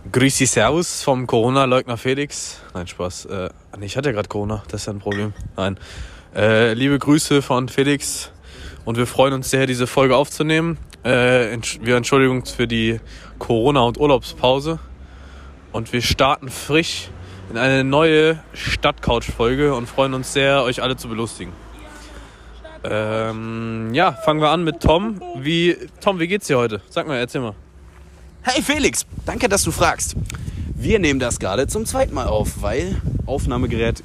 Grüß dich, Servus vom Corona-Leugner Felix. Nein, Spaß. Ich hatte ja gerade Corona, das ist ja ein Problem. Nein. Liebe Grüße von Felix und wir freuen uns sehr, diese Folge aufzunehmen. Wir entschuldigen uns für die Corona- und Urlaubspause und wir starten frisch in eine neue Stadtcouch-Folge und freuen uns sehr, euch alle zu belustigen. Fangen wir an mit Tom. Tom, wie geht's dir heute? Sag mal, erzähl mal. Hey Felix, danke, dass du fragst. Wir nehmen das gerade zum zweiten Mal auf, weil Aufnahmegerät...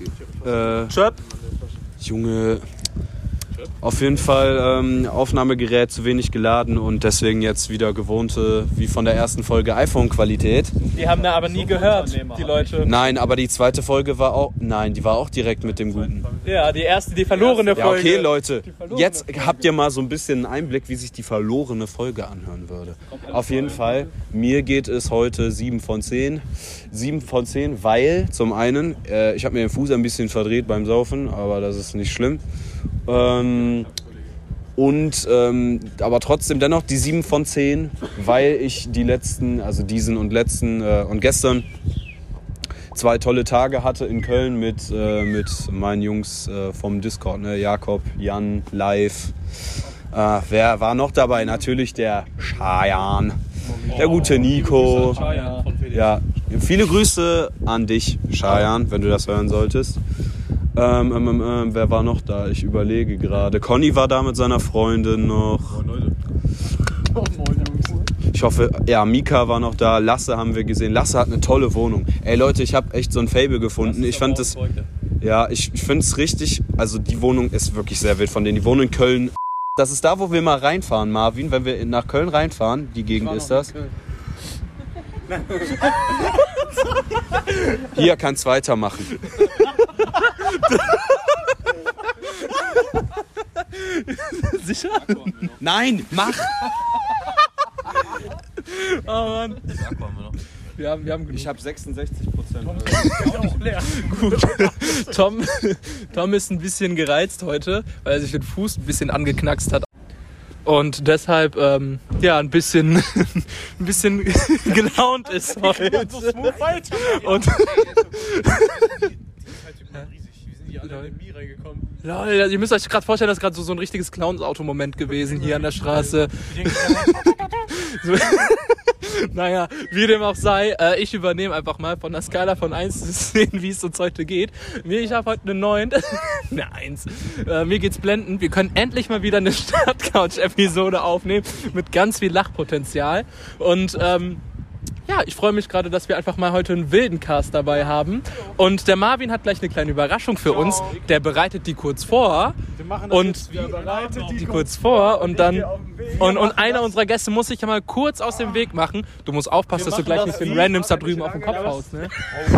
Junge... Auf jeden Fall Aufnahmegerät zu wenig geladen und deswegen jetzt wieder gewohnte, wie von der ersten Folge, iPhone-Qualität. Die haben da aber nie gehört, die Leute. Nein, aber die zweite Folge war auch... Nein, die war auch direkt mit dem Guten. Ja, die erste, die verlorene Folge. Ja, okay, Leute. Jetzt habt ihr mal so ein bisschen einen Einblick, wie sich die verlorene Folge anhören würde. Auf jeden Fall, mir geht es heute 7 von 10. 7 von 10, weil zum einen, ich habe mir den Fuß ein bisschen verdreht beim Saufen, aber das ist nicht schlimm. Aber trotzdem dennoch die 7 von 10, weil ich diesen und letzten und gestern 2 tolle Tage hatte in Köln mit meinen Jungs vom Discord, ne? Jakob, Jan, Live. Wer war noch dabei? Natürlich der Shayan, der gute Nico. Ja, viele Grüße an dich, Shayan, wenn du das hören solltest. Wer war noch da? Ich überlege gerade. Conny war da mit seiner Freundin noch. Ich hoffe, ja, Mika war noch da. Lasse haben wir gesehen. Lasse hat eine tolle Wohnung. Ey Leute, ich habe echt so ein Fable gefunden. Ich fand das... Ja, ich finde es richtig... Also die Wohnung ist wirklich sehr wild von denen. Die Wohnung in Köln... Das ist da, wo wir mal reinfahren, Marvin. Wenn wir nach Köln reinfahren, die Gegend ist das. Hier kannst weitermachen. Sicher? Nein, mach! Oh Mann. Wir haben genug. Ich habe 66%. Auch leer. Gut. Tom ist ein bisschen gereizt heute, weil er sich den Fuß ein bisschen angeknackst hat. Und deshalb ein bisschen gelaunt ist heute. Und Lol, ihr müsst euch gerade vorstellen, das ist gerade so ein richtiges Clowns-Auto-Moment gewesen hier an der Straße. Naja, wie dem auch sei, ich übernehme einfach mal von der Skala von 1 zu 10, wie es uns heute geht. Ich habe heute eine 9. Eine 1. Mir geht's blendend. Wir können endlich mal wieder eine Stadtcouch-Episode aufnehmen mit ganz viel Lachpotenzial. Und ich freue mich gerade, dass wir einfach mal heute einen wilden Cast dabei haben. Und der Marvin hat gleich eine kleine Überraschung für uns. Der bereitet die kurz vor. Und dann und einer unserer Gäste muss sich ja mal kurz aus dem Weg machen. Du musst aufpassen, dass du gleich nicht den Randoms da drüben auf dem Kopf haust, ne?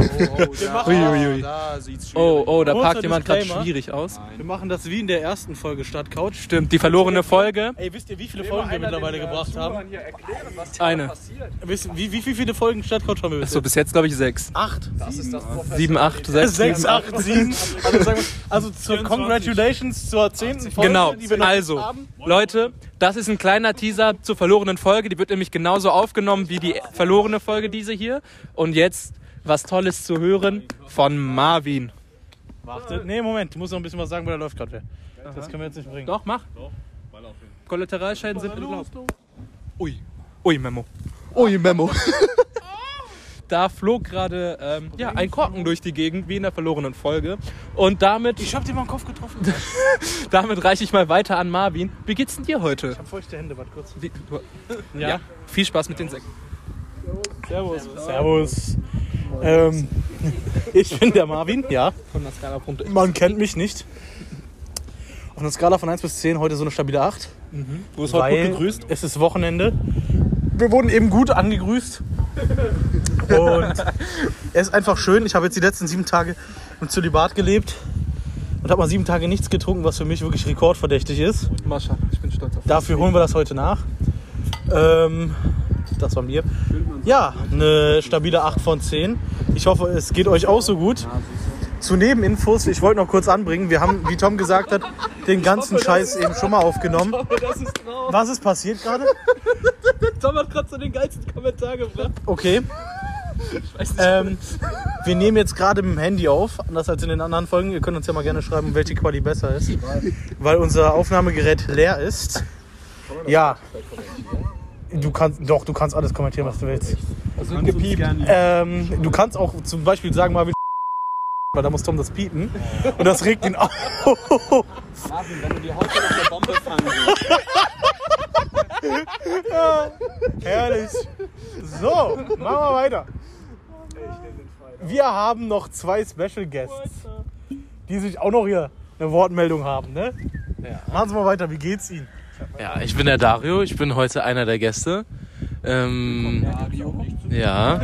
Da parkt jemand gerade schwierig aus. Wir machen das wie in der ersten Folge Stadtcouch. Stimmt, die verlorene Folge. Ey, wisst ihr, wie viele Folgen wir mittlerweile gebracht haben? Eine. Wie viele Folgen Stadtcouch haben wir bis jetzt? Bis jetzt glaube ich 6. 8? 7, 8, 6. 6, 8, 7. Also Congratulations zur 10. Folge, genau. Die wir noch Also, haben. Leute, das ist ein kleiner Teaser zur verlorenen Folge. Die wird nämlich genauso aufgenommen wie die verlorene Folge, diese hier. Und jetzt was Tolles zu hören von Marvin. Warte, Moment, du musst noch ein bisschen was sagen, weil da läuft gerade wer. Das können wir jetzt nicht bringen. Doch, mach. Kollateralschäden sind erlaubt. Ui, Memo. Da flog gerade ein Korken durch die Gegend, wie in der verlorenen Folge. Und damit... Ich hab dir mal den Kopf getroffen. Damit reiche ich mal weiter an Marvin. Wie geht's denn dir heute? Ich hab feuchte Hände, warte kurz. Ja, viel Spaß mit den Säcken. Servus. Ich bin der Marvin, ja. Von der Skala. Man kennt mich nicht. Auf einer Skala von 1 bis 10 heute so eine stabile 8. Du bist heute gut gegrüßt. Es ist Wochenende. Wir wurden eben gut angegrüßt. Und es ist einfach schön. Ich habe jetzt die letzten 7 Tage im Zölibat gelebt und habe mal 7 Tage nichts getrunken, was für mich wirklich rekordverdächtig ist. Mascha, ich bin stolz auf dich. Dafür holen wir das heute nach. Das war mir. Ja, eine stabile 8 von 10. Ich hoffe, es geht euch auch so gut. Zu Nebeninfos, ich wollte noch kurz anbringen, wir haben, wie Tom gesagt hat, den ganzen Scheiß eben schon mal aufgenommen. Was ist passiert gerade? Tom hat gerade so den geilsten Kommentar gebracht. Okay. Wir nehmen jetzt gerade mit dem Handy auf, anders als in den anderen Folgen. Ihr könnt uns ja mal gerne schreiben, welche Quali besser ist. Weil unser Aufnahmegerät leer ist. Ja. Du kannst alles kommentieren, was du willst. Also gepiept. Du kannst auch zum Beispiel sagen, mal, weil da muss Tom das piepen. Und das regt ihn auf. Marvin, wenn du dir heute noch eine Bombe fangen willst. Herrlich. So, machen wir weiter. Wir haben noch 2 Special Guests, die sich auch noch hier eine Wortmeldung haben. Ne? Ja. Machen Sie mal weiter, wie geht's Ihnen? Ja, ich bin der Dario, ich bin heute einer der Gäste. Ja.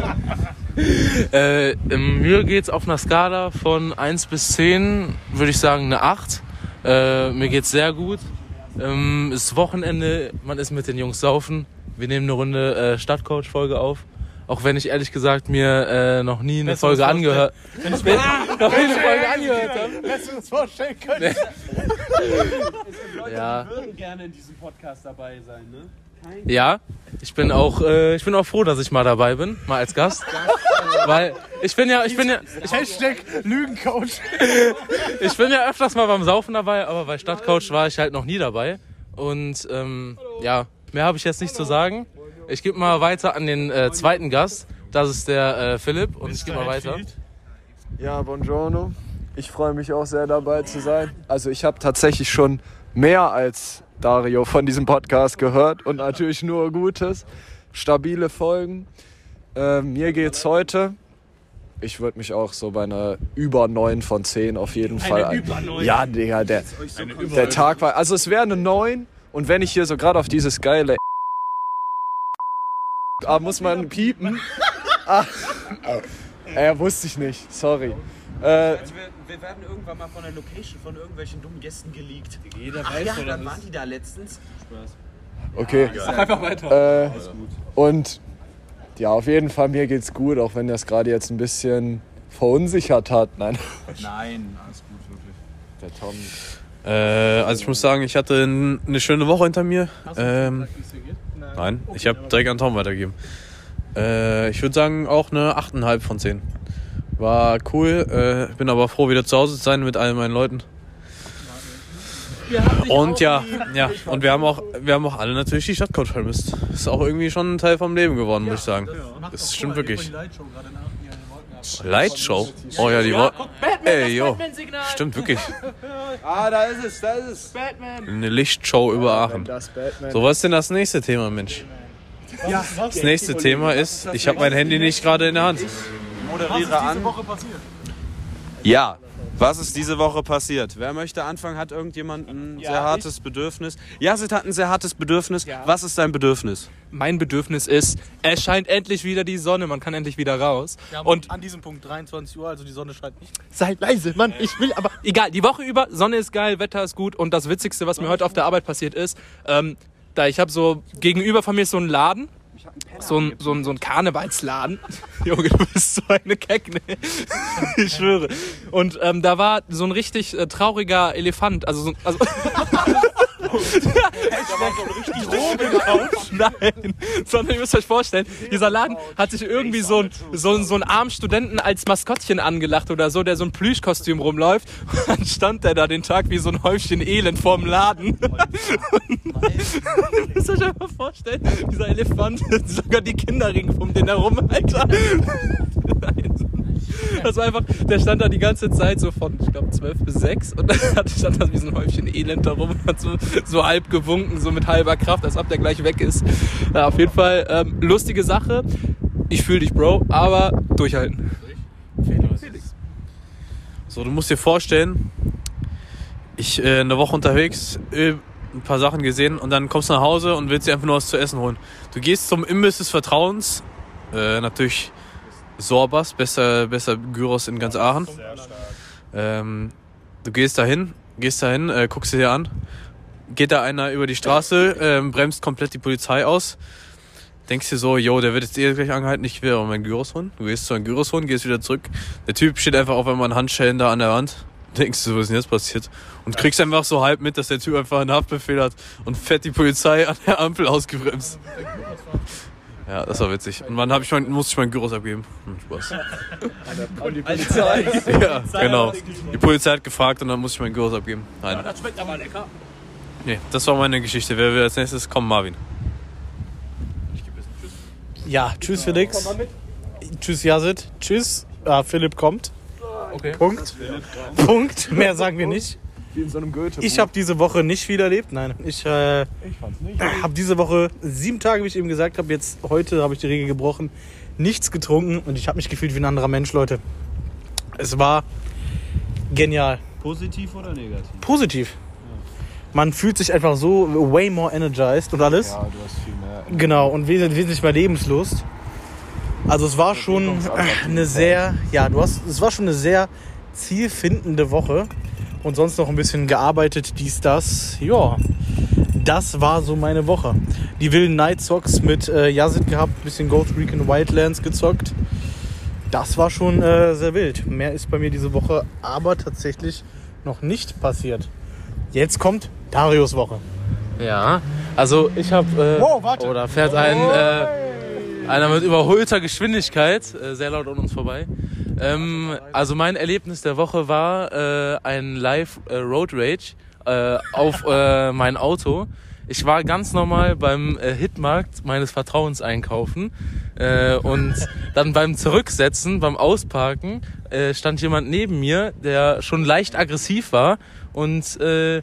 Mir geht's auf einer Skala von 1 bis 10, würde ich sagen, eine 8. Mir geht's sehr gut. Ist Wochenende, man ist mit den Jungs saufen. Wir nehmen eine Runde Stadtcoach-Folge auf. Auch wenn ich ehrlich gesagt mir noch nie eine Folge angehört habe. Lässt du das vorstellen können? Leute, Ja. die würden gerne in diesem Podcast dabei sein, ne? Ja, ich bin auch froh, dass ich mal dabei bin, mal als Gast. Weil ich bin ja Hashtag Lügencoach. ich bin ja öfters mal beim Saufen dabei, aber bei Stadtcoach war ich halt noch nie dabei. Und ja, mehr habe ich jetzt nicht zu sagen. Ich gebe mal weiter an den zweiten Gast. Das ist der Philipp und ich gebe mal weiter. Ja, buongiorno. Ich freue mich auch sehr dabei zu sein. Also ich habe tatsächlich schon mehr als Dario von diesem Podcast gehört und natürlich nur Gutes. Stabile Folgen. Mir geht's heute. Ich würde mich auch so bei einer über 9 von 10 auf jeden Fall. Über 9? Ja, Digga, der Tag war. Also es wäre eine 9 und wenn ich hier so gerade auf dieses geile muss man piepen. Wusste ich nicht, sorry. Wir werden irgendwann mal von der Location von irgendwelchen dummen Gästen geleakt. Jeder Ach ja, dann waren die da letztens. Okay. Mach einfach weiter. Und ja, auf jeden Fall, mir geht's gut, auch wenn das gerade jetzt ein bisschen verunsichert hat. Nein. Nein, alles gut, wirklich. Der Tom. Also ich muss sagen, ich hatte eine schöne Woche hinter mir. Nein, ich habe direkt an Tom weitergegeben. Ich würde sagen auch eine 8,5 von 10. War cool, bin aber froh, wieder zu Hause zu sein mit all meinen Leuten. Und ja, und wir haben auch alle natürlich die Stadtcoach vermisst. Ist auch irgendwie schon ein Teil vom Leben geworden, muss ich sagen. Das stimmt wirklich. Lightshow? Oh ja, die war. Ey, yo. Stimmt wirklich. Da ist es. Eine Lichtshow über Aachen. Das Batman. So, was ist denn das nächste Thema, Mensch? Das nächste Thema ist, ich habe mein Handy nicht gerade in der Hand. Moderiere an. Ja, was ist diese Woche passiert? Wer möchte anfangen? Hat irgendjemand ein sehr hartes Bedürfnis? Yasid hat ein sehr hartes Bedürfnis. Ja. Was ist dein Bedürfnis? Mein Bedürfnis ist, es scheint endlich wieder die Sonne, man kann endlich wieder raus. Ja, und an diesem Punkt 23 Uhr, also die Sonne scheint nicht. seid leise, Mann, ich will aber... Egal, die Woche über, Sonne ist geil, Wetter ist gut und das Witzigste, was mir heute auf der Arbeit passiert ist, ich habe so, gegenüber von mir ist so ein Laden, so ein Karnevalsladen. Junge, du bist so eine Keck, ne? Ich schwöre. Und da war so ein richtig trauriger Elefant, also Nein, sondern ihr müsst euch vorstellen, dieser Laden hat sich irgendwie so einen armen Studenten als Maskottchen angelacht oder so, der so ein Plüschkostüm rumläuft. Und dann stand der da den Tag wie so ein Häufchen Elend vorm Laden. Ihr müsst euch einfach vorstellen, dieser Elefant, sogar die Kinder ringen um den herum, Alter. Das war einfach, der stand da die ganze Zeit so von, ich glaube, 12 bis 6 und dann stand da wie so ein Häufchen Elend da rum und hat so halb gewunken, so mit halber Kraft, als ob der gleich weg ist. Ja, auf jeden Fall lustige Sache. Ich fühle dich, Bro, aber durchhalten. So, du musst dir vorstellen, ich eine Woche unterwegs, ein paar Sachen gesehen und dann kommst du nach Hause und willst dir einfach nur was zu essen holen. Du gehst zum Imbiss des Vertrauens, natürlich Sorbas, besser Gyros in ganz Aachen. Du gehst dahin, guckst dir an, geht da einer über die Straße, bremst komplett die Polizei aus, denkst dir so, der wird jetzt gleich angehalten, ich will aber meinen Gyros holen. Du gehst zu einem Gyros holen, gehst wieder zurück, der Typ steht einfach auf einmal in Handschellen da an der Wand, denkst du, was ist denn jetzt passiert? Und kriegst einfach so halb mit, dass der Typ einfach einen Haftbefehl hat und fährt die Polizei an der Ampel ausgebremst. Ja, das war witzig. Und dann musste ich meinen Gyros abgeben. Spaß. Und die Polizei. Ja, genau. Die Polizei hat gefragt und dann musste ich meinen Gyros abgeben. Nein. Das schmeckt aber lecker. Nee, das war meine Geschichte. Wer will als nächstes? Komm, Marvin. Ja, tschüss Felix. Tschüss Yazid. Tschüss. Philipp kommt. Okay. Punkt. Mehr sagen wir nicht. Wie in so einem Goethe. Ich habe diese Woche nicht viel erlebt. Nein, ich habe diese Woche 7 Tage, wie ich eben gesagt habe. Jetzt heute habe ich die Regel gebrochen. Nichts getrunken und ich habe mich gefühlt wie ein anderer Mensch, Leute. Es war genial. Positiv oder negativ? Positiv. Man fühlt sich einfach so way more energized und alles. Ja, du hast viel mehr. Genau, und wesentlich mehr Lebenslust. Also es war schon eine sehr, es war schon eine sehr zielfindende Woche. Und sonst noch ein bisschen gearbeitet, dies, das. Ja, das war so meine Woche. Die wilden Night Socks mit Yazid gehabt, ein bisschen Ghost Recon Wildlands gezockt. Das war schon sehr wild. Mehr ist bei mir diese Woche aber tatsächlich noch nicht passiert. Jetzt kommt Darius Woche. Ja, also ich habe... Wow, warte. Oder fährt einer mit überholter Geschwindigkeit sehr laut an uns vorbei. Also mein Erlebnis der Woche war ein Live Road Rage auf mein Auto. Ich war ganz normal beim Hitmarkt meines Vertrauens einkaufen und dann beim Zurücksetzen, beim Ausparken stand jemand neben mir, der schon leicht aggressiv war und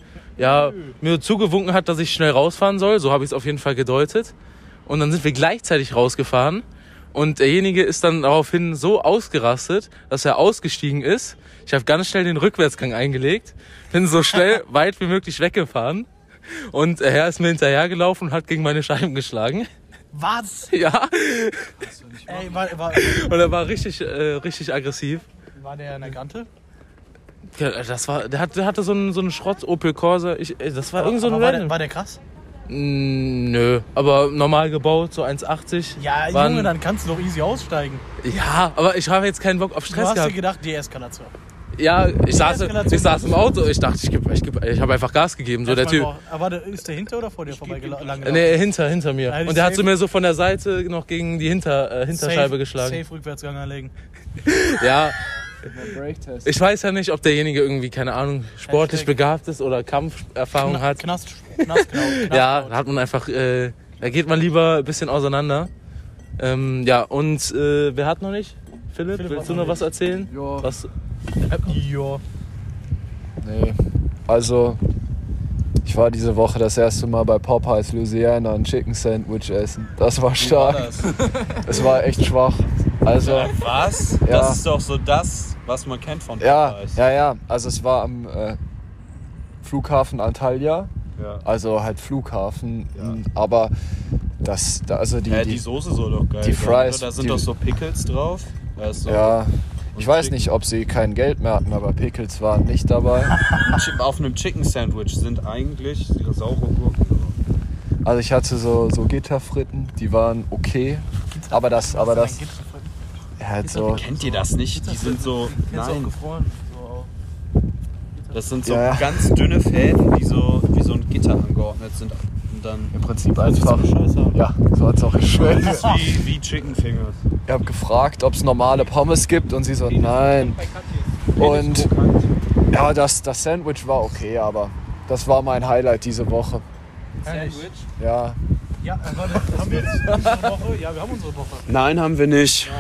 mir zugewunken hat, dass ich schnell rausfahren soll. So habe ich es auf jeden Fall gedeutet. Und dann sind wir gleichzeitig rausgefahren. Und derjenige ist dann daraufhin so ausgerastet, dass er ausgestiegen ist. Ich habe ganz schnell den Rückwärtsgang eingelegt, bin so schnell weit wie möglich weggefahren. Und er ist mir hinterhergelaufen und hat gegen meine Scheiben geschlagen. Was? Ja. Ey, Und er war richtig aggressiv. war der in der Kante? Ja, der hatte so einen Schrott Opel Corsa. Das war irgend so ein Random. War der krass? Nö, aber normal gebaut, so 1,80. Ja, Junge, dann kannst du doch easy aussteigen. Ja, aber ich habe jetzt keinen Bock auf Du Stress hast dir gehabt. gedacht, Deeskalation. Ja, ich saß im Auto, ich dachte, ich habe einfach Gas gegeben. So der Typ. Aber ist der hinter oder vor dir vorbeigelaufen? Nee, hinter mir. Ja, und der hat so mir so von der Seite noch gegen die Hinterscheibe geschlagen. Safe Rückwärtsgang anlegen. Ja, Breaktest. ich weiß ja nicht, ob derjenige irgendwie, keine Ahnung, sportlich begabt ist oder Kampferfahrung hat. Knast. Ja, da hat man einfach, da geht man lieber ein bisschen auseinander. Ja, und wer hat noch nicht? Philipp, willst du noch was erzählen? Ja. Was? Ja. Nee. Also, ich war diese Woche das erste Mal bei Popeyes Louisiana ein Chicken Sandwich essen. Das war stark. Es war echt schwach. Also, Was? Ja. Das ist doch so das, was man kennt von ja. Popeyes. Also es war am Flughafen Antalya. Ja. Also halt Flughafen. Ja. Aber die Soße soll doch geil die sein, Fries, oder? Da sind die- doch so Pickles drauf. Da ist so ja. und Ich weiß Chicken- nicht, ob sie kein Geld mehr hatten, aber Pickles waren nicht dabei. Auf einem Chicken Sandwich sind eigentlich saure Gurken drauf. Also ich hatte so Gitterfritten, die waren okay. Aber das halt so. Kennt ihr das nicht? Die sind so. Nein, gefroren. das sind so Ja. ganz dünne Fäden, die so wie so ein Gitter angeordnet sind. Und dann. Im Prinzip einfach. Ja, so hat es auch geschmeckt. Das ist wie Chicken Fingers. Ich habe gefragt, ob es normale Pommes gibt und sie so, nein. Und ja, das Sandwich war okay, aber das war mein Highlight diese Woche. Sandwich? Ja, Ja, haben wir jetzt unsere Woche? Ja, wir haben unsere Woche. Nein, haben wir nicht.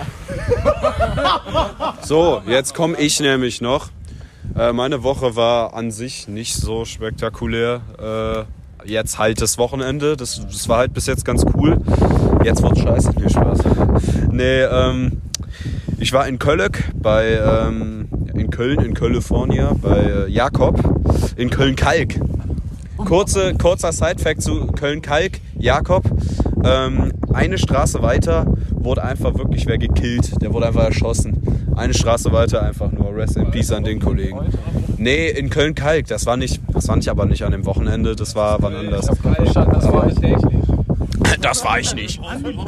So, jetzt komme ich nämlich noch. Meine Woche war an sich nicht so spektakulär. Jetzt halt das Wochenende. Das war halt bis jetzt ganz cool. Jetzt wird's scheiße. Nee, Spaß. Nee, ich war in Kölök in Köln, in California, bei Jakob, in Köln-Kalk. Kurzer Sidefact zu Köln-Kalk, Jakob. Eine Straße weiter wurde einfach wirklich wer gekillt. Der wurde einfach erschossen. Eine Straße weiter einfach nur Rest in Peace an den Kollegen. Nee, in Köln-Kalk. Das war aber nicht an dem Wochenende. Das war wann anders. Das war ich nicht.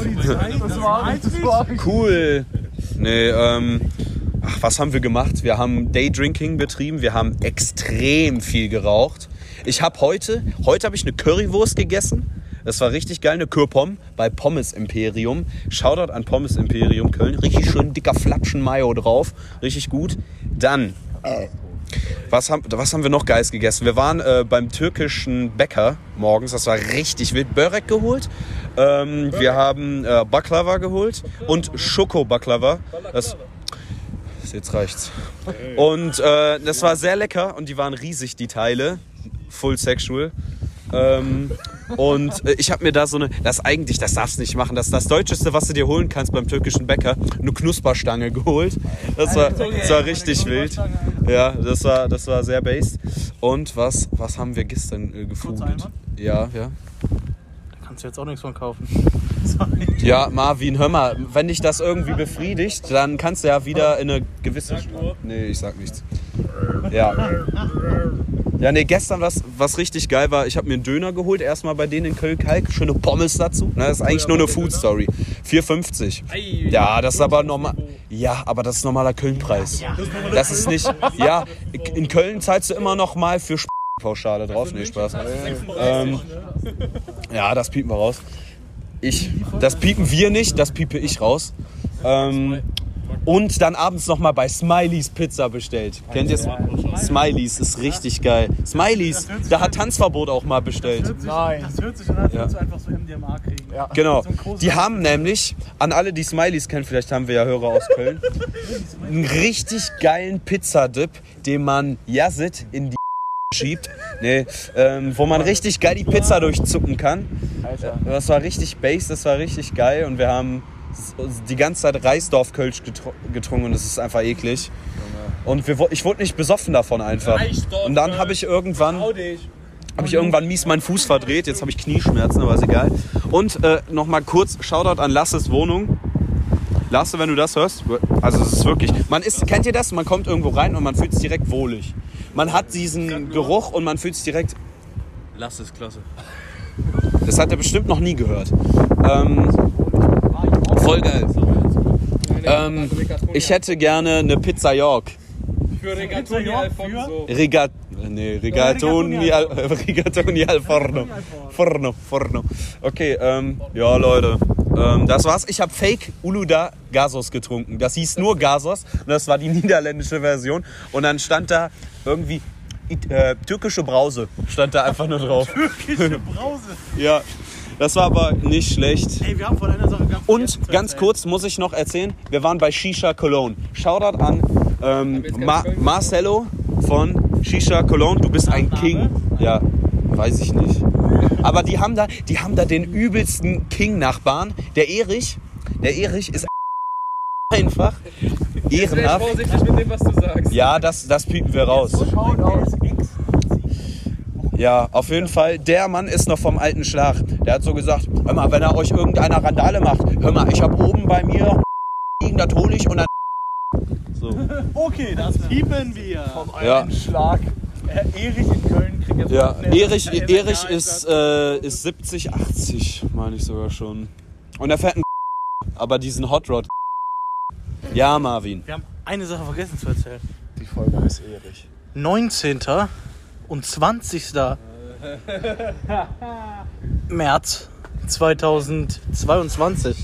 Cool. Nee, was haben wir gemacht? Wir haben Daydrinking betrieben. Wir haben extrem viel geraucht. Ich habe heute habe ich eine Currywurst gegessen Das war richtig geil, eine Kürpom bei Pommes Imperium. Shoutout an Pommes Imperium Köln. Richtig schön dicker Flatschen Mayo drauf. Richtig gut. Dann, was haben wir noch Geiles gegessen? Wir waren beim türkischen Bäcker morgens. Das war richtig wild. Börek geholt. Wir haben Baklava geholt und Schoko-Baklava. Jetzt reicht's. Und das war sehr lecker und die waren riesig, die Teile. Full sexual. Und ich habe mir da so eine, das darfst du nicht machen, das ist das Deutscheste, was du dir holen kannst beim türkischen Bäcker, eine Knusperstange geholt. Das war richtig wild. Ja, das war sehr based. Und was haben wir gestern gefoodet? Ja. Da kannst du jetzt auch nichts von kaufen. Ja, Marvin, hör mal, wenn dich das irgendwie befriedigt, dann kannst du ja wieder in eine gewisse... Nee, ich sag nichts. Ja. Ja, nee, gestern was richtig geil war, ich habe mir einen Döner geholt, erstmal bei denen in Köln-Kalk, schöne Pommes dazu. Das ist eigentlich nur eine Food-Story. 4,50. Ja, das ist aber normal. Ja, aber das ist normaler Köln-Preis. Das ist nicht... Ja, in Köln zahlst du immer noch mal für Pauschale drauf. Nee, Spaß. Ja, das piepen wir raus. Das piepen wir nicht, das piepe ich raus. Und dann abends nochmal bei Smileys Pizza bestellt. Kennt ihr Smileys? Ist richtig geil. Smileys, da hat Tanzverbot auch mal bestellt. Nein. Das hört sich an, als würdest du einfach so MDMA kriegen. Ja. Genau. Die haben nämlich, an alle, die Smileys kennen, vielleicht haben wir ja Hörer aus Köln, einen richtig geilen Pizzadip, den man Yazid in die schiebt. Nee, wo man richtig geil die Pizza durchzucken kann. Das war richtig bass, das war richtig geil und wir haben die ganze Zeit Reisdorf-Kölsch getrunken und das ist einfach eklig. Und ich wurde nicht besoffen davon einfach. Und dann habe ich irgendwann mies meinen Fuß verdreht. Jetzt habe ich Knieschmerzen, aber ist egal. Und nochmal kurz Shoutout an Lasses Wohnung. Lasse, wenn du das hörst, also es ist wirklich, kennt ihr das? Man kommt irgendwo rein und man fühlt sich direkt wohlig. Man hat diesen Geruch und man fühlt sich direkt... Lasse ist klasse. Das hat er bestimmt noch nie gehört. Voll geil. Ich hätte gerne eine Pizza York. Für Rigatoni Alfonso. Rigatoni al Forno. Okay, ja Leute, das war's. Ich habe Fake Uludağ Gazoz getrunken. Das hieß nur Gazoz und das war die niederländische Version. Und dann stand da irgendwie türkische Brause, stand da einfach nur drauf. Türkische Brause? Ja. Das war aber nicht schlecht. Ey, wir haben von einer Sache Und ganz kurz muss ich noch erzählen, wir waren bei Shisha Cologne. Shoutout an Marcelo von Shisha Cologne. Du bist ein King. Ja, weiß ich nicht. Aber die haben da den übelsten King-Nachbarn. Der Erich ist einfach ehrenhaft. Vorsichtig mit dem, was du sagst. Ja, das piepen wir raus. Ja, auf jeden Fall, der Mann ist noch vom alten Schlag. Der hat so gesagt, hör mal, wenn er euch irgendeiner Randale macht, hör mal, ich hab oben bei mir liegen, das hol ich und dann... So. Okay, das piepen wir. Vom alten Schlag. Erich in Köln kriegt jetzt... Ja, Erich ist 70, 80, meine ich sogar schon. Und er fährt einen aber diesen Hot Rod. Ja, Marvin. Wir haben eine Sache vergessen zu erzählen. Die Folge ist Erich. 19. und 20. März 2022.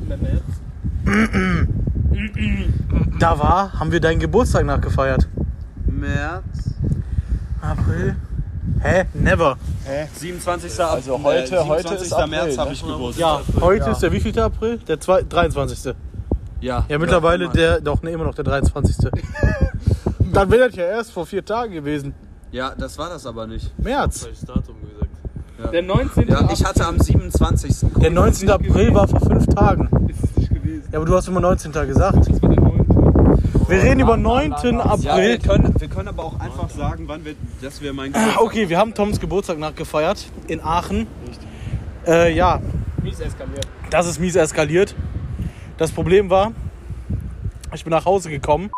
Haben wir deinen Geburtstag nachgefeiert. März. April. Hä? Never. 27. Also heute ist April, März habe ne? ich Geburtstag. Ja, heute ist der wievielte April? Der 23. Ja. Ja, mittlerweile immer noch der 23. Dann wäre das ja erst vor 4 Tagen gewesen. Ja, das war das aber nicht. März. Das Datum gesagt. Ja. Der 19. Ja, ich hatte am 27. Der 19. April war vor 5 Tagen. Ist es nicht gewesen. Ja, aber du hast immer 19. gesagt. Das war der 9. Wir reden über 9. April. Ja, wir können aber auch einfach sagen, dass wir meinen Geburtstag... Okay, wir haben Toms Geburtstag nachgefeiert in Aachen. Ja, Mies eskaliert. das ist mies eskaliert. Das Problem war, ich bin nach Hause gekommen,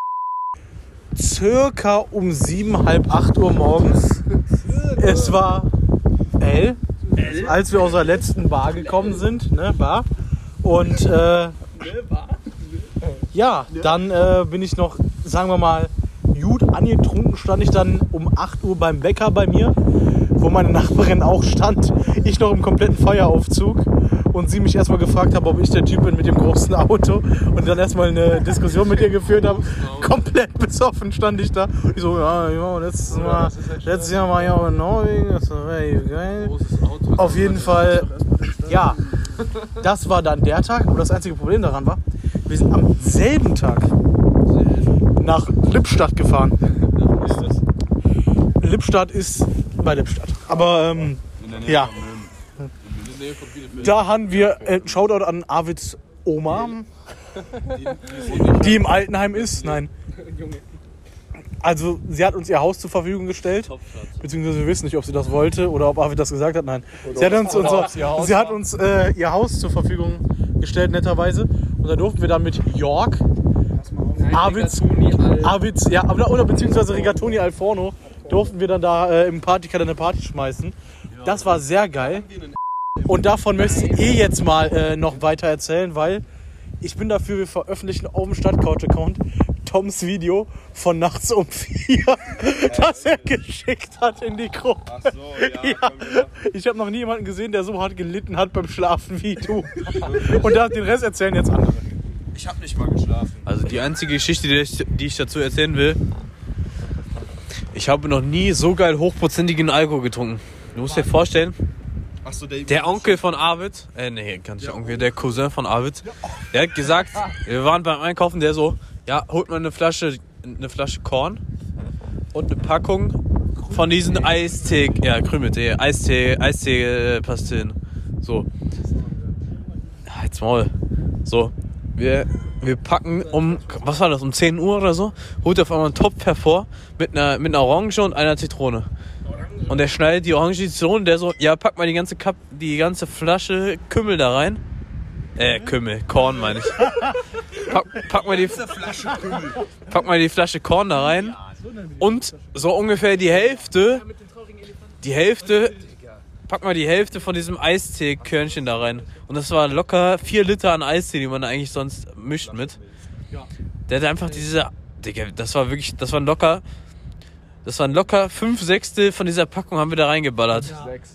circa um 7, halb 8 Uhr morgens. Es war als wir aus der letzten Bar gekommen sind, ne, Bar. Und ja, dann bin ich noch, sagen wir mal, gut angetrunken, stand ich dann um 8 Uhr beim Bäcker bei mir, wo meine Nachbarin auch stand. Ich noch im kompletten Feieraufzug und sie mich erstmal gefragt hat, ob ich der Typ bin mit dem großen Auto und dann erstmal eine Diskussion mit ihr geführt habe. Komplett besoffen stand ich da. Und ich so, ja, letztes Jahr war ja in Norwegen, das war geil. Auf jeden Fall, ja, das war dann der Tag, aber das einzige Problem daran war, wir sind am selben Tag nach Lippstadt gefahren. Lippstadt ist bei Lippstadt. Aber ja, da haben wir Shoutout an Arvids Oma, die im Altenheim ist. Nein. Also sie hat uns ihr Haus zur Verfügung gestellt, beziehungsweise wir wissen nicht, ob sie das wollte oder ob Arvid das gesagt hat. Nein, sie hat uns ihr Haus zur Verfügung gestellt, netterweise. Und da durften wir dann mit York, Arvids, ja, oder beziehungsweise Rigatoni Alforno, durften wir dann da im Partykeller eine Party schmeißen. Das war sehr geil. Und davon möchte ich jetzt mal noch weiter erzählen, weil ich bin dafür, wir veröffentlichen auf dem Stadtcouch-Account Toms Video von nachts um 4, das er geschickt hat in die Gruppe. Ach so, ja. Ich habe noch nie jemanden gesehen, der so hart gelitten hat beim Schlafen wie du. Und den Rest erzählen jetzt andere. Ich habe nicht mal geschlafen. Also die einzige Geschichte, die ich dazu erzählen will, ich habe noch nie so geil hochprozentigen Alkohol getrunken. Du musst dir vorstellen, der Onkel von Arvid, der Cousin von Arvid, der hat gesagt, wir waren beim Einkaufen, der so, ja, holt mal eine Flasche Korn und eine Packung von diesen Eistee, ja, Krümeltee, Eistee-Pastillen. So. Halt's Maul. So. Wir packen was war das, um 10 Uhr oder so, holt auf einmal einen Topf hervor mit einer Orange und einer Zitrone. Und der schneidet die Orange, die Zitrone, der so, ja, pack mal die ganze Flasche Kümmel da rein. Korn meine ich. Pack mal die Flasche Korn da rein und so ungefähr die Hälfte, pack mal die Hälfte von diesem Eistee-Körnchen da rein. Und das war locker 4 Liter an Eistee, die man eigentlich sonst mischt mit. Der hat einfach das waren locker 5/6 von dieser Packung haben wir da reingeballert.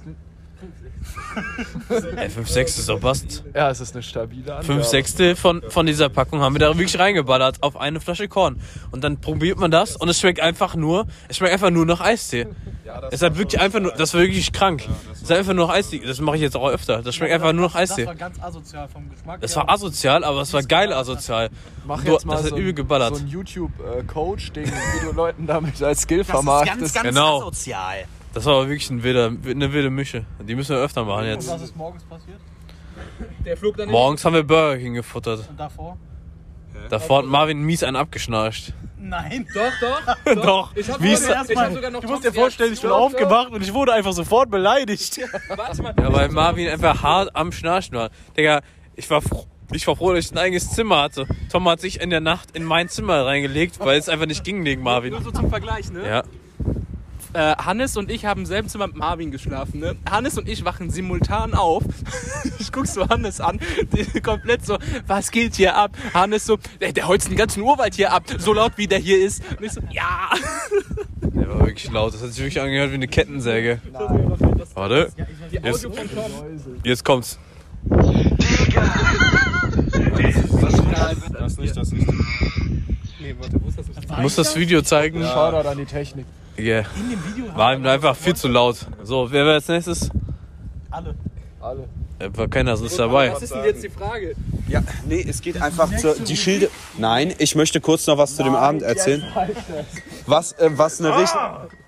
5/6 ist doch passt. Ja, es ist eine stabile Angabe. 5/6 von dieser Packung haben wir da wirklich reingeballert auf eine Flasche Korn. Und dann probiert man das und es schmeckt einfach nur nach Eistee. Ja, es hat wirklich einfach nur, das war wirklich krank. Es ist einfach nur nach Eistee. Das mache ich jetzt auch öfter. Das schmeckt einfach nur nach Eistee. Das war ganz asozial vom Geschmack. Das war asozial, aber es war geil asozial. Mach jetzt mal das hat übel geballert. So ein YouTube-Coach-Ding, wie du Leuten damit als Skill vermarktest. Das ist ganz asozial. Das war aber wirklich eine wilde Mische. Die müssen wir öfter machen jetzt. Und was ist morgens passiert? Der flog dann Morgens haben wir Burger King gefuttert. Und davor? Davor hat Marvin mies einen abgeschnarcht. Nein. Doch. Doch. Du musst dir vorstellen, ich bin aufgewacht und ich wurde einfach sofort beleidigt. Warte mal. Ja, weil Marvin einfach hart am Schnarchen war. Digga, ich war froh, dass ich ein eigenes Zimmer hatte. Tom hat sich in der Nacht in mein Zimmer reingelegt, weil es einfach nicht ging wegen Marvin. Nur so zum Vergleich, ne? Ja. Hannes und ich haben im selben Zimmer mit Marvin geschlafen, ne? Hannes und ich wachen simultan auf. Ich guck so Hannes an, komplett so, was geht hier ab? Hannes so, der holzt den ganzen Urwald hier ab, so laut wie der hier ist. Und ich so, ja. Der war wirklich laut, das hat sich wirklich angehört wie eine Kettensäge. Warte, jetzt kommt's. Das nicht. Nee, warte, wo ist das? Du musst das Video zeigen. Ja. Shoutout an die Technik. Yeah. War ihm einfach viel zu laut. So, wer war als nächstes? Alle. War keiner sonst dabei. Was ist denn jetzt die Frage? Ja, nee, es geht einfach die Schilde. Nein, ich möchte kurz noch was zu dem Abend erzählen. Was eine richtig.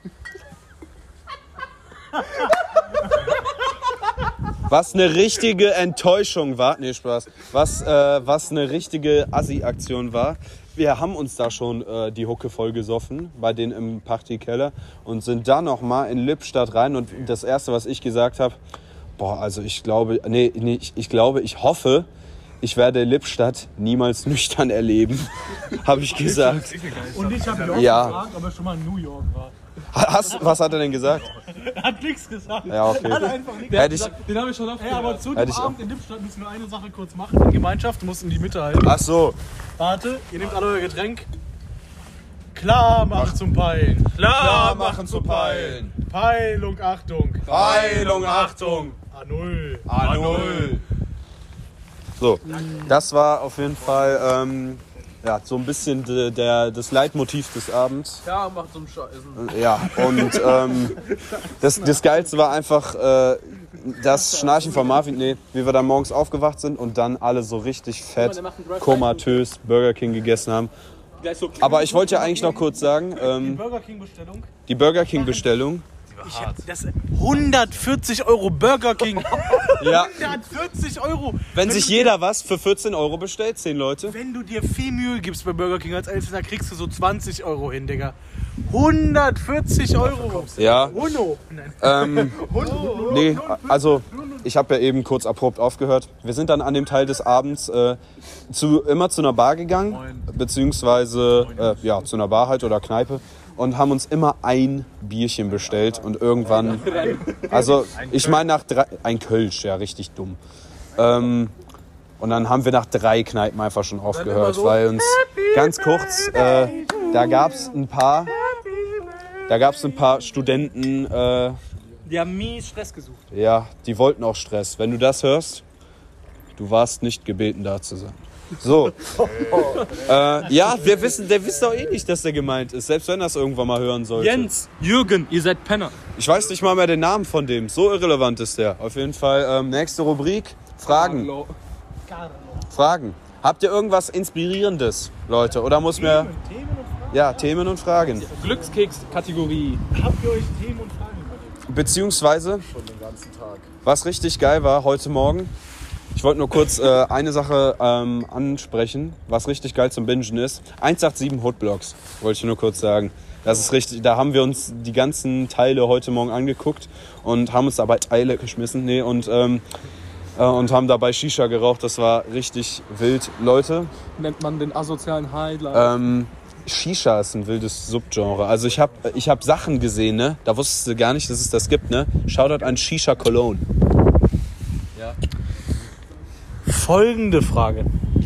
Was eine richtige Enttäuschung war. Nee, Spaß. Was eine richtige Assi-Aktion war. Wir haben uns da schon die Hucke voll gesoffen, bei denen im Partykeller, und sind dann nochmal in Lippstadt rein. Und das Erste, was ich gesagt habe, ich hoffe, ich werde Lippstadt niemals nüchtern erleben, habe ich gesagt. Und ich habe York gefragt, ob er schon mal in New York war. Was hat er denn gesagt? Er hat nichts gesagt. Ja, okay. Er hat einfach nichts gesagt. Den habe ich schon oft Hey, aber zu dem Abend in Lippstadt müssen wir eine Sache kurz machen. In Gemeinschaft, du musst in die Mitte halten. Ach so. Warte, ihr nehmt alle euer Getränk. Klar machen zum Peilen. Klar machen zu peilen. Peilung, Achtung. Peilung, Achtung. A0. A0. So, das war auf jeden Fall ja, so ein bisschen das Leitmotiv des Abends. Ja, macht so einen Scheißen. Ja, und das Geilste war einfach das Schnarchen von Marvin, wie wir dann morgens aufgewacht sind und dann alle so richtig fett, komatös Burger King gegessen haben. Aber ich wollte ja eigentlich noch kurz sagen, die Burger King Bestellung. Das 140 € Burger King. Ja. 140 €. Wenn sich jeder was für 14 € bestellt, 10 Leute. Wenn du dir viel Mühe gibst bei Burger King als Einzelner, kriegst du so 20 € hin, Digga. 140 €. Ja. Hundo. Nee, also ich habe ja eben kurz abrupt aufgehört. Wir sind dann an dem Teil des Abends immer zu einer Bar gegangen, beziehungsweise ja, zu einer Bar halt oder Kneipe. Und haben uns immer ein Bierchen bestellt und irgendwann, also ich meine ein Kölsch, ja richtig dumm. Und dann haben wir nach 3 Kneipen einfach schon aufgehört, weil uns ganz kurz, da gab es ein paar Studenten, Die haben mies Stress gesucht. ja, die wollten auch Stress. Wenn du das hörst, du warst nicht gebeten da zu sein. So. Ja, der wisst doch eh nicht, dass der gemeint ist, selbst wenn er es irgendwann mal hören sollte. Jens, Jürgen, ihr seid Penner. Ich weiß nicht mal mehr den Namen von dem, so irrelevant ist der. Auf jeden Fall, nächste Rubrik, Fragen. Fragen. Habt ihr irgendwas Inspirierendes, Leute? Oder muss mir... Ja, Themen und Fragen. Glückskeks-Kategorie. Habt ihr euch Themen und Fragen überlegt? Beziehungsweise, was richtig geil war heute Morgen, ich wollte nur kurz eine Sache ansprechen, was richtig geil zum Bingen ist. 187 Hoodblocks, wollte ich nur kurz sagen. Das ist richtig, da haben wir uns die ganzen Teile heute Morgen angeguckt und haben uns dabei Teile geschmissen und haben dabei Shisha geraucht. Das war richtig wild. Leute, Nennt man den asozialen Highlight. Shisha ist ein wildes Subgenre. Also ich hab Sachen gesehen, ne? Da wusstest du gar nicht, dass es das gibt, ne? Shoutout an Shisha Cologne. Ja. Folgende Frage.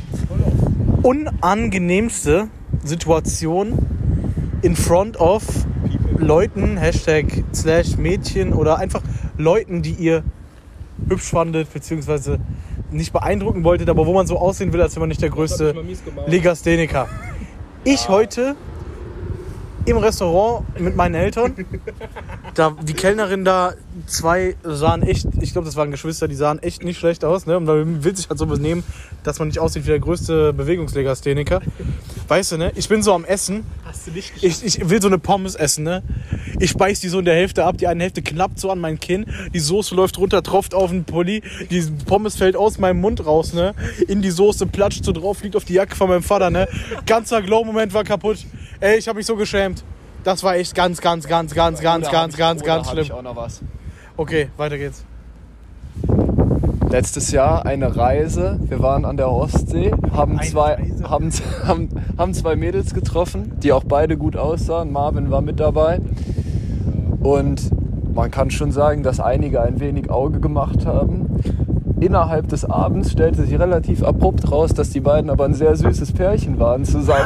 Unangenehmste Situation in front of Leuten, #/Mädchen oder einfach Leuten, die ihr hübsch fandet, beziehungsweise nicht beeindrucken wolltet, aber wo man so aussehen will, als wenn man nicht der größte Legastheniker. Ich heute im Restaurant mit meinen Eltern. Die Kellnerin da, 2 sahen echt, ich glaube, das waren Geschwister, die sahen echt nicht schlecht aus. Ne? Und man will sich halt so benehmen, dass man nicht aussieht wie der größte Bewegungslegastheniker. Weißt du, ne? Ich bin so am Essen. Hast du nicht geschafft? Ich will so eine Pommes essen, ne? Ich beiß die so in der Hälfte ab, die eine Hälfte knappt so an mein Kinn, die Soße läuft runter, tropft auf den Pulli, die Pommes fällt aus meinem Mund raus, ne? In die Soße, platscht so drauf, liegt auf die Jacke von meinem Vater, ne? Ganzer Glow-Moment war kaputt. Ey, ich hab mich so geschämt. Das war echt ganz schlimm. Hab ich auch noch was. Okay, weiter geht's. Letztes Jahr eine Reise. Wir waren an der Ostsee, haben zwei Mädels getroffen, die auch beide gut aussahen. Marvin war mit dabei. Und man kann schon sagen, dass einige ein wenig Auge gemacht haben. Innerhalb des Abends stellte sich relativ abrupt raus, dass die beiden aber ein sehr süßes Pärchen waren zusammen.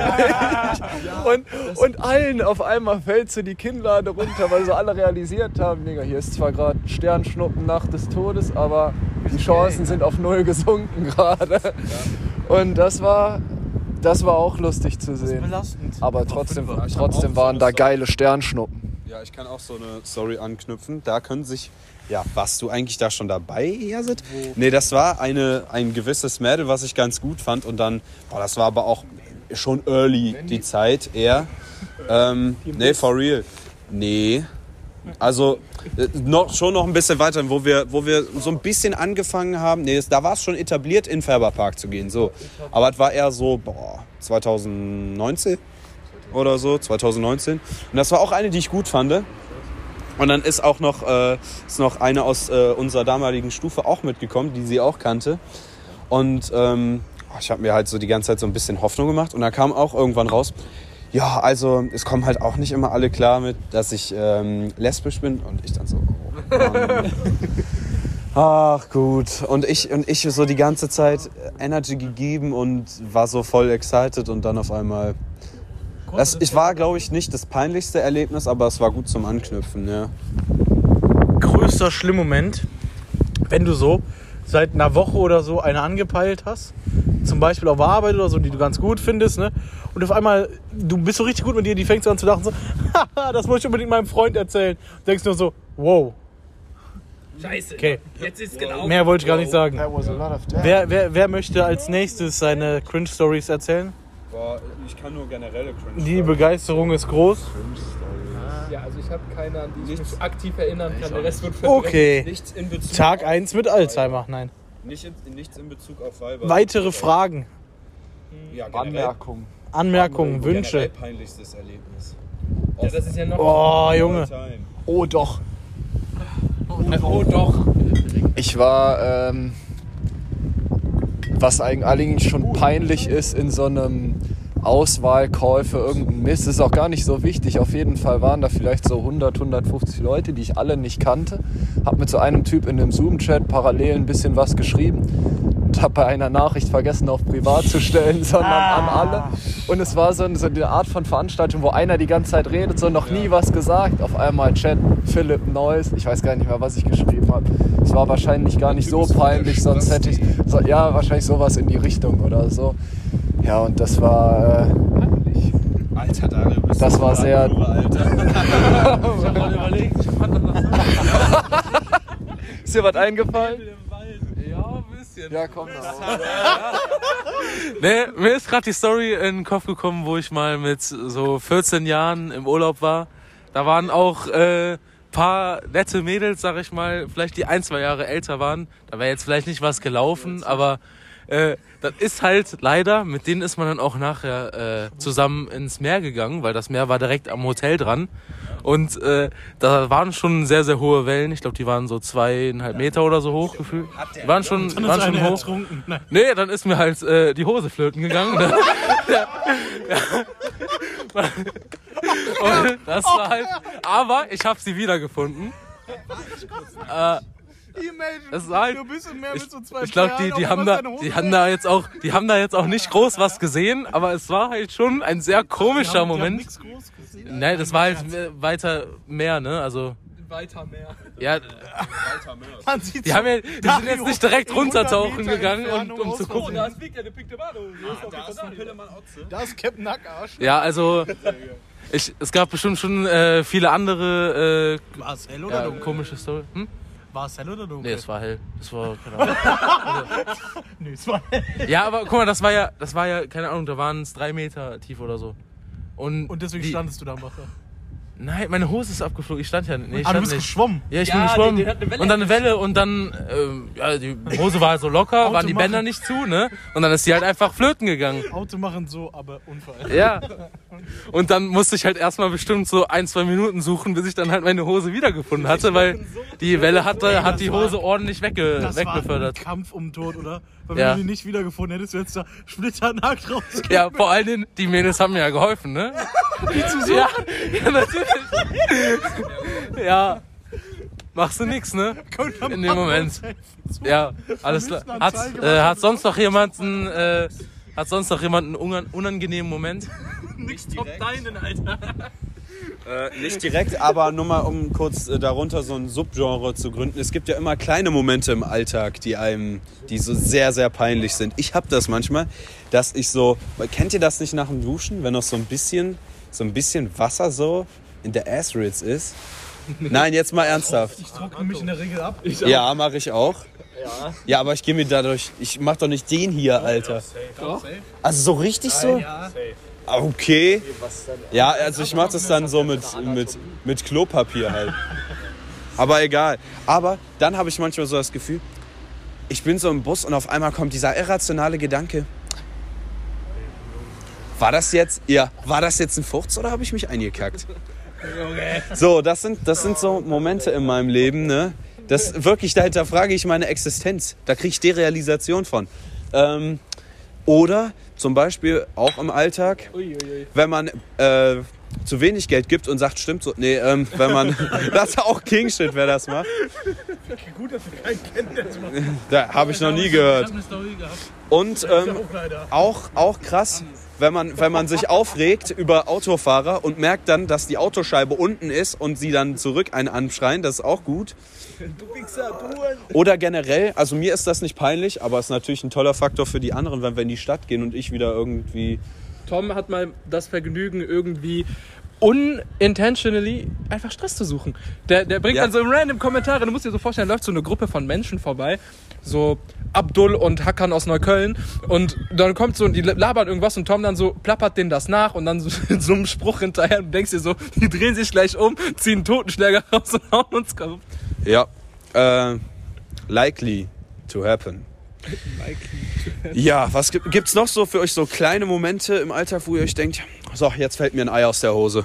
Und allen auf einmal fällt so die Kinnlade runter, weil so alle realisiert haben, Digga, hier ist zwar gerade Sternschnuppennacht des Todes, aber die Chancen sind auf 0 gesunken gerade. Und das war auch lustig zu sehen. Belastend. Aber trotzdem waren da geile Sternschnuppen. Ja, ich kann auch so eine Story anknüpfen. Da können sich... Ja, warst du eigentlich da schon dabei, Yasid? Nee, das war ein gewisses Mädel, was ich ganz gut fand. Und dann, das war aber auch schon early, die Zeit eher. Nee, for real. Nee. Also schon noch ein bisschen weiter, wo wir so ein bisschen angefangen haben. Nee, da war es schon etabliert, in Färberpark zu gehen. So. Aber es war eher so 2019 oder so, 2019. Und das war auch eine, die ich gut fand. Und dann ist auch noch eine aus unserer damaligen Stufe auch mitgekommen, die sie auch kannte. Und ich habe mir halt so die ganze Zeit so ein bisschen Hoffnung gemacht. Und da kam auch irgendwann raus, ja, also es kommen halt auch nicht immer alle klar mit, dass ich lesbisch bin. Und ich dann so, oh Mann. Ach gut. Und ich so die ganze Zeit Energy gegeben und war so voll excited. Und dann auf einmal Ich war, glaube ich, nicht das peinlichste Erlebnis, aber es war gut zum Anknüpfen, ja. Größter Schlimmmoment, wenn du so seit einer Woche oder so eine angepeilt hast, zum Beispiel auf Arbeit oder so, die du ganz gut findest, ne? Und auf einmal, du bist so richtig gut mit dir, die fängst so an zu lachen, so, haha, das muss ich unbedingt meinem Freund erzählen. Du denkst nur so, wow. Scheiße. Okay. Jetzt ist genau. Mehr wollte ich gar nicht sagen. There was a lot of damn. Wer möchte als nächstes seine Cringe-Stories erzählen? Boah, ich kann nur generelle Cringe. Die Begeisterung ist groß. Ja, also ich habe keine, an die ich mich aktiv erinnern kann. Der Rest wird verdrängt. Okay. Nichts in Bezug Tag 1 mit Alzheimer, nein. Nichts in Bezug auf Weiber. Weitere Fragen, Ja, generell, Anmerkung. Anmerkungen, generell Wünsche. peinlichstes Erlebnis. Ja, das ist ja noch. Oh, Junge. Oh doch. Oh doch. Ich war, was eigentlich schon peinlich ist in so einem Auswahlcall für irgendeinen Mist, ist auch gar nicht so wichtig. Auf jeden Fall waren da vielleicht so 150 Leute, die ich alle nicht kannte. Hab mit so einem Typ in einem Zoom-Chat parallel ein bisschen was geschrieben und habe bei einer Nachricht vergessen, auf privat zu stellen, sondern an alle. Und es war so eine Art von Veranstaltung, wo einer die ganze Zeit redet, so noch nie was gesagt. Auf einmal Chat, Philipp Neuss, ich weiß gar nicht mehr, was ich geschrieben habe. Es war wahrscheinlich gar nicht so peinlich, sonst hätte ich, ja, wahrscheinlich sowas in die Richtung oder so. Ja, und das war, Alter, Dario, bist das du war sehr, Alter. Ich hab mal überlegt, ist dir was eingefallen? Ja, ein bisschen. Ja, komm noch. Nee, mir ist gerade die Story in den Kopf gekommen, wo ich mal mit so 14 Jahren im Urlaub war. Da waren auch paar nette Mädels, sag ich mal, vielleicht die 1-2 Jahre älter waren. Da wäre jetzt vielleicht nicht was gelaufen, aber das ist halt leider, mit denen ist man dann auch nachher zusammen ins Meer gegangen, weil das Meer war direkt am Hotel dran. Und da waren schon sehr, sehr hohe Wellen. Ich glaube, die waren so 2,5 Meter oder so hoch gefühlt. Die waren schon hoch. Ertrunken. Nein. Nee, dann ist mir halt die Hose flöten gegangen. Ja. Und das war halt. Aber ich habe sie wiedergefunden. Das war halt, Du bist im Meer mit so 2 ich glaube, die haben da jetzt auch nicht groß was gesehen, aber es war halt schon ein sehr komischer Moment. Nein, das war halt weiter mehr, ne? Also Weiter mehr. ja, Man sieht die sind jetzt nicht direkt runtertauchen gegangen, um zu gucken. Da liegt ja eine Pinkte Mano. Da ist Captain Nackarsch. Ja, also es gab bestimmt schon viele andere War es hell oder dunkel? komische Story. Hm? War es hell oder dunkel? Nee, es war hell. Das war keine Ahnung. Nee, es war hell. Ja, aber guck mal, das war ja keine Ahnung, da waren es 3 Meter tief oder so. Und deswegen standest du da am Wasser. Nein, meine Hose ist abgeflogen. Ich stand ja nicht. Du bist geschwommen. Ja, ich bin geschwommen. die hat eine Welle und dann eine Welle und dann, ja, die Hose war halt so locker, waren die machen. Bänder nicht zu, ne? Und dann ist die halt einfach flöten gegangen. Auto machen so, aber Unfall. Ja. Und dann musste ich halt erstmal bestimmt so 1-2 Minuten suchen, bis ich dann halt meine Hose wiedergefunden hatte, weil die Welle hat die Hose ordentlich Das war ein wegbefördert. Kampf um Tod, oder? Weil Ja. wenn du die nicht wiedergefunden hättest, du jetzt da splitternackt rausgehen. Ja, vor allen Dingen, die Mädels haben mir ja geholfen, ne? Die zu suchen? Ja, natürlich. Ja. Machst du nix, ne? In dem Moment. Ja, alles klar. Hat sonst noch jemand einen unangenehmen Moment? Nix top deinen, Alter. Nicht direkt, aber nur mal um kurz darunter so ein Subgenre zu gründen. Es gibt ja immer kleine Momente im Alltag, die so sehr, sehr peinlich sind. Ich habe das manchmal, dass ich so, kennt ihr das nicht nach dem Duschen, wenn noch so ein bisschen Wasser so in der Ass-Ritz ist? Nein, jetzt mal ernsthaft. Ich trockne mich in der Regel ab. Ja, mache ich auch. Ja, aber ich mach doch nicht den hier, Alter. Also so richtig so? Okay. Ja, also ich mache das dann so mit Klopapier halt. Aber egal. Aber dann habe ich manchmal so das Gefühl, ich bin so im Bus und auf einmal kommt dieser irrationale Gedanke. War das jetzt ein Furz oder habe ich mich eingekackt? So, das sind so Momente in meinem Leben, ne? Das wirklich, da hinterfrage ich meine Existenz. Da kriege ich Derealisation von. Oder zum Beispiel auch im Alltag, wenn man zu wenig Geld gibt und sagt, stimmt so. Nee, wenn man, das ist auch King-Shit, wer das macht. Gut, dass wir keinen kennen, der das macht. Da habe ich noch nie gehört. Ich habe eine Story gehabt. Und auch krass, wenn man sich aufregt über Autofahrer und merkt dann, dass die Autoscheibe unten ist und sie dann zurück einen anschreien, das ist auch gut. Oder generell, also mir ist das nicht peinlich, aber es ist natürlich ein toller Faktor für die anderen, wenn wir in die Stadt gehen und ich wieder irgendwie... Tom hat mal das Vergnügen, irgendwie unintentionally einfach Stress zu suchen. Der bringt dann so random Kommentare. Du musst dir so vorstellen, da läuft so eine Gruppe von Menschen vorbei, so Abdul und Hakan aus Neukölln, und dann kommt so und die labern irgendwas und Tom dann so plappert denen das nach und dann so in so einem Spruch hinterher und du denkst dir so, die drehen sich gleich um, ziehen einen Totenschläger raus und hauen uns kaputt. Ja, likely to happen. Ja, was gibt's noch so für euch so kleine Momente im Alltag, wo ihr euch denkt, so, jetzt fällt mir ein Ei aus der Hose?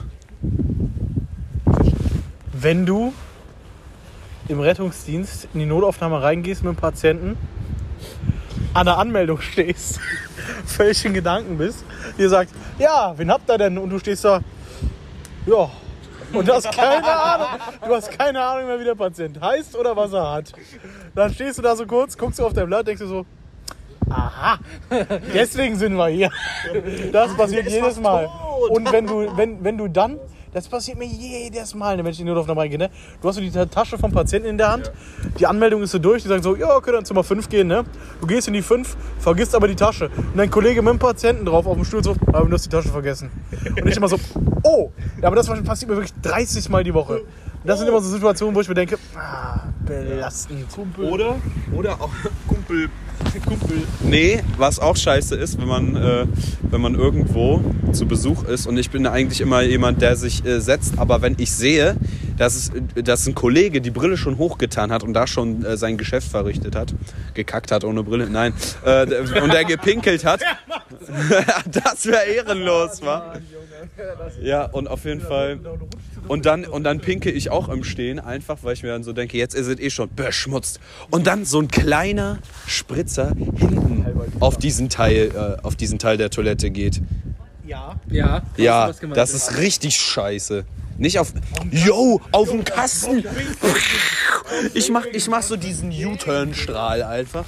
Wenn du im Rettungsdienst in die Notaufnahme reingehst mit dem Patienten, an der Anmeldung stehst, völlig in Gedanken bist, dir sagt, ja, wen habt ihr denn? Und du stehst da, ja, und du hast keine Ahnung mehr, wie der Patient heißt oder was er hat. Dann stehst du da so kurz, guckst du auf dein Blatt, denkst du so, aha, deswegen sind wir hier. Das passiert jedes Mal. Und wenn du dann, das passiert mir jedes Mal, wenn ich in die Notaufnahme reingehe, ne? Du hast so die Tasche vom Patienten in der Hand, die Anmeldung ist so durch, die sagen so, ja, okay, dann Zimmer 5 gehen, ne? Du gehst in die 5, vergisst aber die Tasche. Und dein Kollege mit dem Patienten drauf auf dem Stuhl so, aber du hast die Tasche vergessen. Und ich immer so, oh, aber das passiert mir wirklich 30 Mal die Woche. Und das sind immer so Situationen, wo ich mir denke, belastend. Oder auch Kumpel. Nee, was auch scheiße ist, wenn man irgendwo zu Besuch ist, und ich bin eigentlich immer jemand, der sich setzt, aber wenn ich sehe, dass ein Kollege die Brille schon hochgetan hat und da schon sein Geschäft verrichtet hat, gekackt hat ohne Brille, nein, und der gepinkelt hat, das wäre ehrenlos, wa? Ja, und auf jeden Fall. Und dann pinke ich auch im Stehen, einfach, weil ich mir dann so denke, jetzt ist es eh schon beschmutzt. Und dann so ein kleiner Spritzer hinten auf diesen Teil der Toilette geht. Ja, das ist richtig scheiße. Nicht auf dem Kasten. Ich mach so diesen U-Turn-Strahl einfach.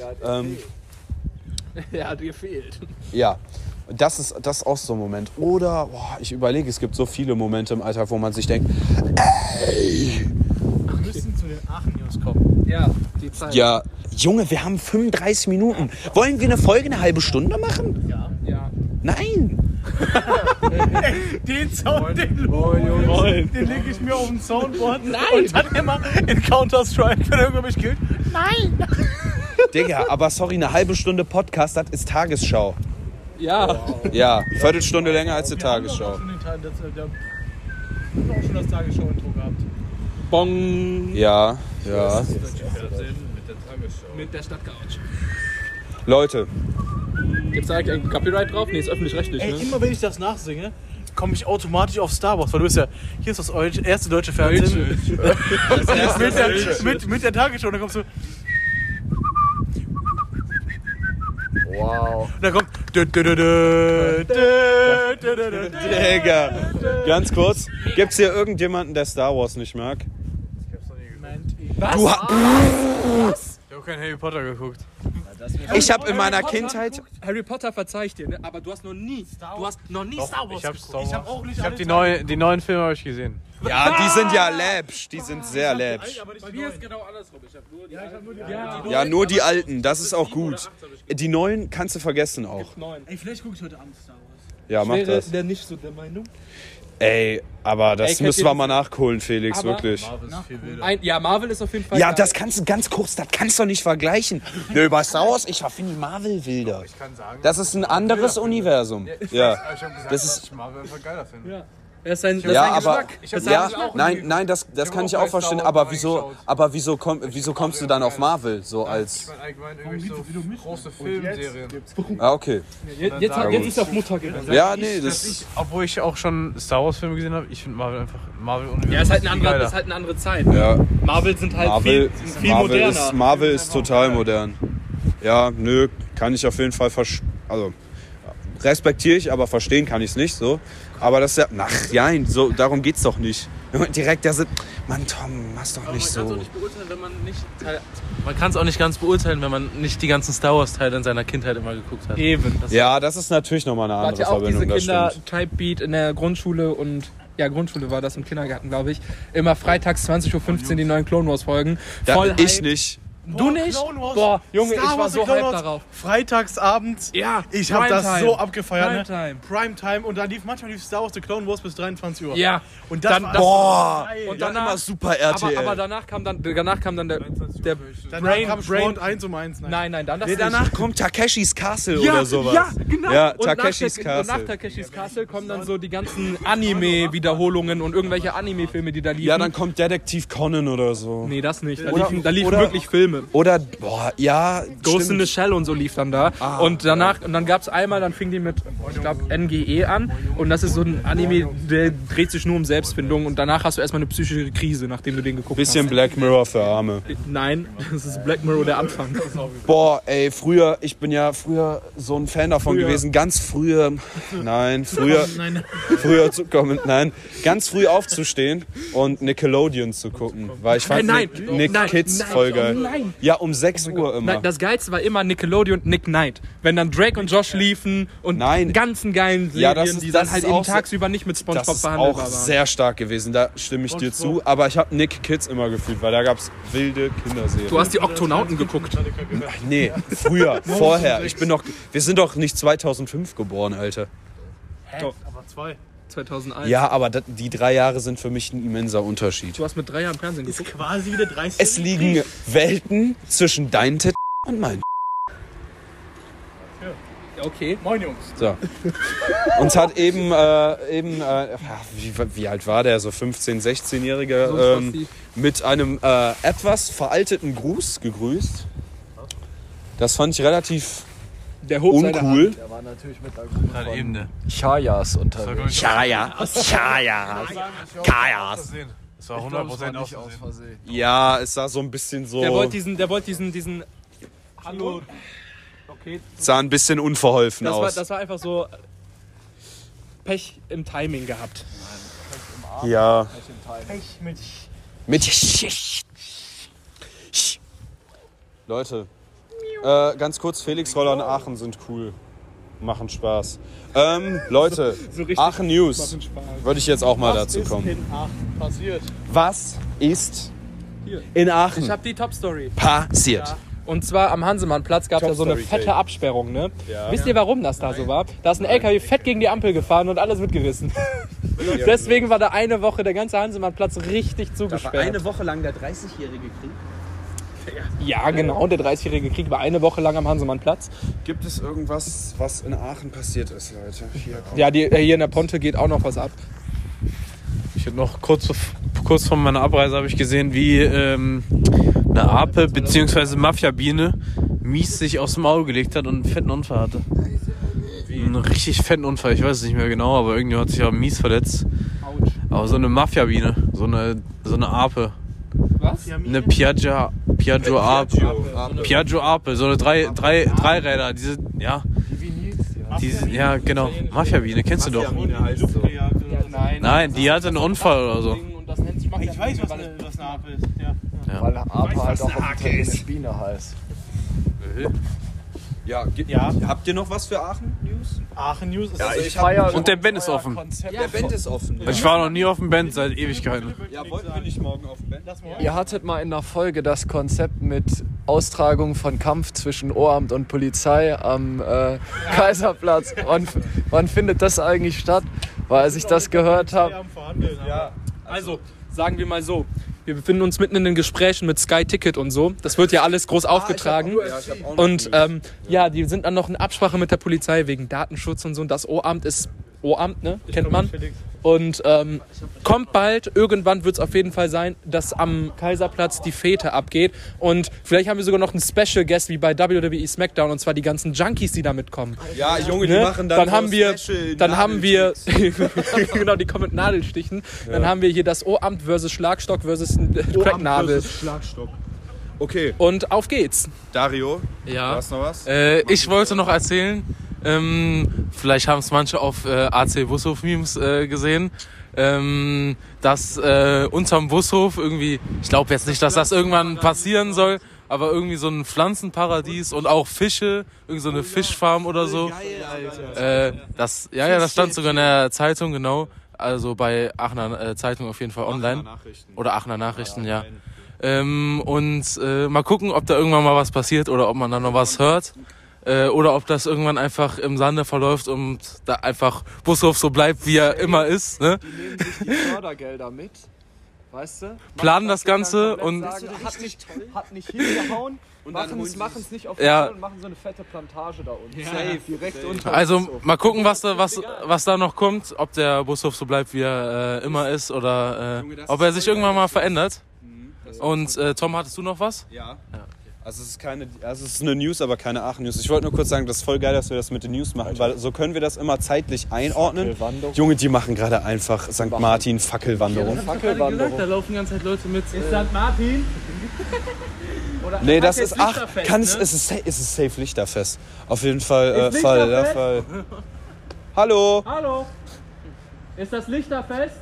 Ja, dir fehlt. Ja. Das ist auch so ein Moment. Oder, ich überlege, es gibt so viele Momente im Alltag, wo man sich denkt, ey. Wir müssen zu den Aachen-News kommen. Ja, die Zeit. Ja, Junge, wir haben 35 Minuten. Wollen wir eine Folge eine halbe Stunde machen? Ja. Nein. Den Sound, den lege ich mir auf dem Soundboard. Nein. Und dann immer in Counter-Strike, wenn irgendwer mich killt. Nein. Digga, aber sorry, eine halbe Stunde Podcast, das ist Tagesschau. Ja. Wow. Ja, Viertelstunde länger als die Tagesschau. Wir haben auch schon das Tagesschau-Intro gehabt. Bong. Ja. Mit der Stadtcouch. Leute. Gibt's da eigentlich ein Copyright drauf? Nee, ist öffentlich-rechtlich, ne? Ey, immer wenn ich das nachsinge, komme ich automatisch auf Star Wars, weil du bist ja, hier ist das erste deutsche Fernsehen. mit der Tagesschau, und dann kommst du... Wow. Und dann kommt... Digga, ganz kurz. Gibt's hier irgendjemanden, der Star Wars nicht mag? Was? Du Ich habe kein Harry Potter geguckt. Ich habe in meiner Kindheit... Harry Potter verzeih ich dir, ne? Aber du hast noch nie Star Wars Ich habe geguckt. Ich habe die neuen Filme habe ich gesehen. Ja, die sind ja läppsch. Die sind sehr läppsch. Bei mir ist genau andersrum. Ich habe nur die Ja, nur die alten. Das ist auch gut. Die neuen kannst du vergessen auch. Ey, vielleicht gucke ich heute Abend Star Wars. Ja, mach Wäre das. der nicht so der Meinung? Ey, aber das kennt müssen ihr wir das- mal nachholen, Felix, Aber- wirklich. Ja, Marvel ist auf jeden Fall. Ja, geil. das kannst du ganz kurz, das kannst du nicht vergleichen. Nö, bei Star Wars, ich finde die Marvel wilder. Ich kann sagen, Das ist ein anderes Universum. Ja, ich habe gesagt, das dass ist- ich Marvel einfach geiler finde. Ja. Das ist ein ja, aber Geschmack. Ich hab ja, das auch nein, das kann ich auch verstehen. Aber wieso kommst du dann auf Marvel so Ich als? meine allgemein irgendwelche so große Filmserien. Ah, okay. Jetzt ist auf Mutter gegangen. Ja, nee, das. Obwohl ich auch schon Star Wars Filme gesehen habe, ich finde Marvel und Ja, ist halt eine andere Zeit. Ja, Marvel sind halt viel moderner. Marvel ist total modern. Ja, nö, kann ich auf jeden Fall respektiere ich, aber verstehen kann ich es nicht so. Aber das ist ja, so, darum geht's doch nicht. Direkt der Sinn, Mann, Tom, mach's doch nicht so. Man kann es auch nicht ganz beurteilen, wenn man nicht die ganzen Star Wars Teile in seiner Kindheit immer geguckt hat. Eben. Ja, das ist natürlich nochmal eine andere Verbindung. Diese Kinder-Type-Beat in der Grundschule und Grundschule war das, im Kindergarten, glaube ich. Immer freitags 20.15 Uhr die neuen Clone Wars Folgen. Voll ich nicht. Du nicht? Boah, Junge, ich war so hyped darauf. Freitagsabends. Ja, ich habe das so abgefeiert. Primetime. Und dann manchmal lief Star Wars The Clone Wars bis 23 Uhr. Ja. Und das war geil. Und danach immer super RTL. Aber danach kam dann der Danach Brain 1 um 1. Nein, dann das danach kommt Takeshis Castle oder sowas. Ja, genau. Ja, und Takeshis Castle. Und nach Takeshis Castle kommen dann so die ganzen Anime-Wiederholungen und irgendwelche Anime-Filme, die da liefen. Ja, dann kommt Detektiv Conan oder so. Nee, das nicht. Da liefen wirklich Filme. Oder, Ghost in the Shell und so lief dann da. Und dann gab es einmal, dann fing die mit, ich glaube, NGE an. Und das ist so ein Anime, der dreht sich nur um Selbstfindung. Und danach hast du erstmal eine psychische Krise, nachdem du den geguckt hast. Bisschen Black Mirror für Arme. Nein, das ist Black Mirror der Anfang. Boah, ey, ich bin ja früher so ein Fan davon gewesen, ganz früher ganz früh aufzustehen und Nickelodeon zu gucken. Weil ich fand Nick Kids voll geil. Ja, um 6 Uhr immer. Nein, das Geilste war immer Nickelodeon und Nick Knight. Wenn dann Drake und Josh liefen und ganzen geilen Serien, die dann halt eben tagsüber nicht mit SpongeBob behandelbar waren. Das ist auch sehr stark gewesen, da stimme ich dir zu. Aber ich habe Nick Kids immer gefühlt, weil da gab es wilde Kinderserien. Du hast die Oktonauten geguckt? Nee, früher, vorher. Wir sind doch nicht 2005 geboren, Alter. Doch, aber 2001. Ja, aber die 3 Jahre sind für mich ein immenser Unterschied. Du hast mit 3 Jahren Fernsehen geguckt. Ist quasi wieder 30. Es liegen Welten zwischen deinen Titten und meinen. Okay. Moin Jungs. So. Uns hat wie alt war der? So 15-, 16-Jähriger mit einem etwas veralteten Gruß gegrüßt. Das fand ich relativ der hob seine uncool. Hand. Der war natürlich mit der Gruppe Halt eben, ne? Chayas unterwegs. Kajas. Das war 100% aus Versehen. Ja, es sah so ein bisschen so... Der wollte diesen Hallo... Okay. Sah ein bisschen unverholfen aus. Das war einfach so Pech im Timing gehabt. Ja. Pech mit Leute, ganz kurz, Felix-Roller in Aachen sind cool. Machen Spaß. Leute, So Aachen News. Würde ich jetzt auch mal dazu kommen. in Aachen passiert? Was ist Hier. in Aachen Ich habe die Top-Story. passiert? Ja. Und zwar am Hansemannplatz gab es ja so eine Top-Story, fette Absperrung, ne? Ja. Wisst ihr, warum das da so war? Da ist ein LKW fett gegen die Ampel gefahren und alles mitgerissen. Deswegen war da eine Woche der ganze Hansemannplatz richtig zugesperrt. Woche lang der 30-jährige Krieg. Ja, genau, der 30-jährige Krieg war eine Woche lang am Hansemannplatz. Gibt es irgendwas, was in Aachen passiert ist, Leute? Ja, hier in der Ponte geht auch noch was ab. Ich habe noch kurz vor meiner Abreise habe ich gesehen, wie eine Ape bzw. Mafia-Biene mies sich aus dem Auge gelegt hat und einen fetten Unfall hatte. Einen richtig fetten Unfall, ich weiß es nicht mehr genau, aber irgendwie hat sich auch mies verletzt. Aber so eine Mafia-Biene, so eine Ape. Was? Eine Piaggio Ape, so eine Dreiräder, diese, ja. Ja, genau, Mafia-Biene, kennst du doch. Nein, die hatte einen Unfall oder so. Ich weiß, was eine Ape ist. Ja. Weil eine Ape halt auch italienische Biene heißt. Ja, habt ihr noch was für Aachen News? Aachen News ist ich feier Und der Band ist offen. Der Band ist offen. Ich war noch nie auf dem Band seit Ewigkeiten. Ja, wollten wir nicht morgen auf dem Band? Ihr hattet mal in der Folge das Konzept mit Austragung von Kampf zwischen Ohramt und Polizei am Kaiserplatz. Wann findet das eigentlich statt? Weil als ich das gehört habe... Also, sagen wir mal so. Wir befinden uns mitten in den Gesprächen mit Sky Ticket und so. Das wird ja alles groß aufgetragen. Und die sind dann noch in Absprache mit der Polizei wegen Datenschutz und so. Und das Ohramt ist Ohramt, ne? Kennt man. Und kommt bald. Irgendwann wird es auf jeden Fall sein, dass am Kaiserplatz die Fete abgeht. Und vielleicht haben wir sogar noch einen Special Guest wie bei WWE SmackDown. Und zwar die ganzen Junkies, die da mitkommen. Ja, Junge, die Ne? machen dann Dann haben wir genau, die kommen mit Nadelstichen. Ja. Dann haben wir hier das Ohramt versus Schlagstock versus Cracknadel. Okay, Und auf geht's. Dario, Ja. du hast noch was? Ich wollte noch erzählen, Vielleicht haben es manche auf AC Bushof-Memes gesehen. Dass unterm Bushof irgendwie, ich glaube jetzt nicht, dass das irgendwann passieren soll, aber irgendwie so ein Pflanzenparadies und auch Fische, irgendwie so eine Fischfarm oder so. Das stand sogar in der Zeitung, genau. Also bei Aachener Zeitung auf jeden Fall online. Oder Aachener Nachrichten, ja. Mal gucken, ob da irgendwann mal was passiert oder ob man da noch was hört. Oder ob das irgendwann einfach im Sande verläuft und da einfach Bushof so bleibt, wie er immer ist. Ne? Die nehmen sich die Fördergelder mit, weißt du? Planen das Ganze und sagen, hat nicht hingehauen, machen es nicht auf Ja. und machen so eine fette Plantage da unten. Safe, direkt unter also Bushof. mal gucken, was da noch kommt, ob der Bushof so bleibt, wie er immer ist oder ob er sich irgendwann mal verändert. Und Tom, hattest du noch was? Ja. Also es ist eine News, aber keine Aachen-News. Ich wollte nur kurz sagen, das ist voll geil, dass wir das mit den News machen, weil so können wir das immer zeitlich einordnen. Fackelwanderung. Junge, die machen gerade einfach St. Martin Fackelwanderung. Da laufen die ganze Zeit Leute mit. Ist St. Martin? Nee, das ist Lichterfest, es ist safe Lichterfest. Auf jeden Fall Fall. Hallo. Hallo. Ist das Lichterfest?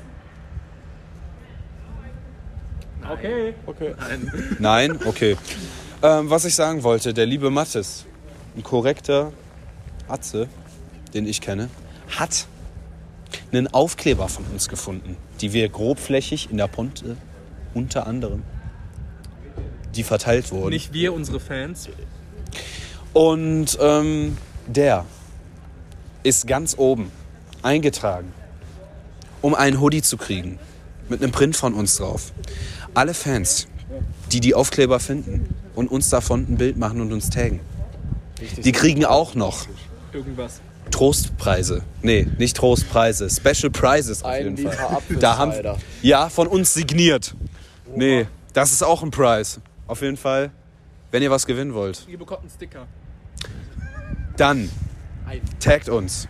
Okay. Nein, okay. Was ich sagen wollte, der liebe Mathis, ein korrekter Atze, den ich kenne, hat einen Aufkleber von uns gefunden, die wir grobflächig in der Ponte unter anderem, die verteilt wurden. Nicht wir, unsere Fans. Und der ist ganz oben eingetragen, um einen Hoodie zu kriegen, mit einem Print von uns drauf. Alle Fans, die Aufkleber finden und uns davon ein Bild machen und uns taggen, die kriegen auch noch Irgendwas. Trostpreise. Nee, nicht Trostpreise, Special Prizes auf jeden Fall. Da haben ja von uns signiert. Nee, das ist auch ein Prize. Auf jeden Fall, wenn ihr was gewinnen wollt, Ihr bekommt einen Sticker. dann taggt uns.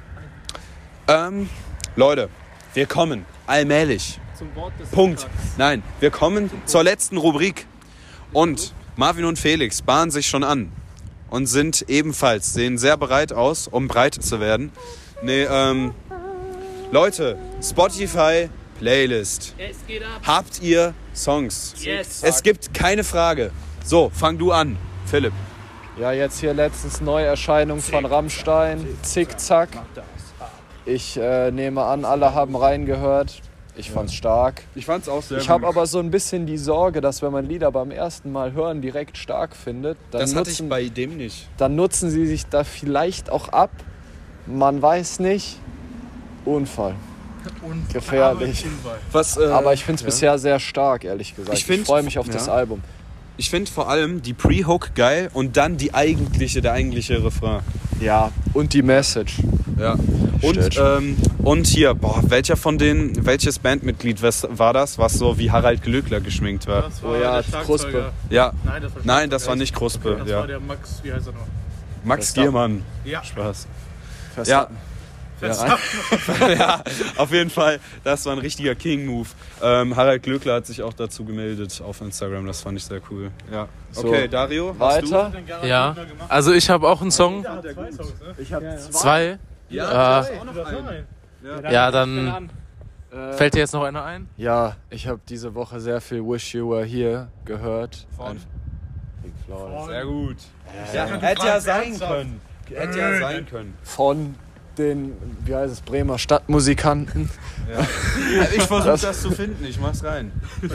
Leute, wir kommen allmählich. Zum Wort des Punkt. Sontags. Nein, wir kommen zur letzten Rubrik. Und Marvin und Felix bahnen sich schon an und sehen sehr bereit aus, um breit zu werden. Nee, Leute, Spotify Playlist. Es geht ab. Habt ihr Songs? Yes. Es gibt keine Frage. So, fang du an, Philipp. Ja, jetzt hier letztens Neuerscheinung von Rammstein, Zickzack. Ich nehme an, alle haben reingehört. Ich fand's stark. Ich fand's auch sehr Ich habe aber so ein bisschen die Sorge, dass wenn man Lieder beim ersten Mal hören direkt stark findet, Das hatte ich bei dem nicht. dann nutzen sie sich da vielleicht auch ab. Man weiß nicht. Unfall. Gefährlich. Was, Aber ich finde es bisher sehr stark, ehrlich gesagt. Ich find- freue mich auf das ja. Album. Ich finde vor allem die Pre-Hook geil und dann der eigentliche Refrain. Ja, und die Message. Ja. Steht Und hier, welches Bandmitglied war das, was so wie Harald Glöckler geschminkt war? Oh ja, Kruspe. Ja. Nein, Das war nicht Kruspe. Das ja. war der Max, wie heißt er noch? Max Verstappen. Giermann. Ja. Spaß. Verstappen. Ja, auf jeden Fall, das war ein richtiger King-Move. Harald Glöckler hat sich auch dazu gemeldet auf Instagram, das fand ich sehr cool. Ja. So, Okay, Dario, weiter. Ja, also ich habe auch einen Song. Ich habe Zwei. Ja, Äh, auch noch einen. Ja, dann fällt dir jetzt noch einer ein? Ja, ich habe diese Woche sehr viel Wish You Were Here gehört. Von? Pink Floyd. Sehr gut. Hätte ja sein können. Von den, wie heißt es, Bremer Stadtmusikanten. Ich versuche das zu finden, ich mach's rein.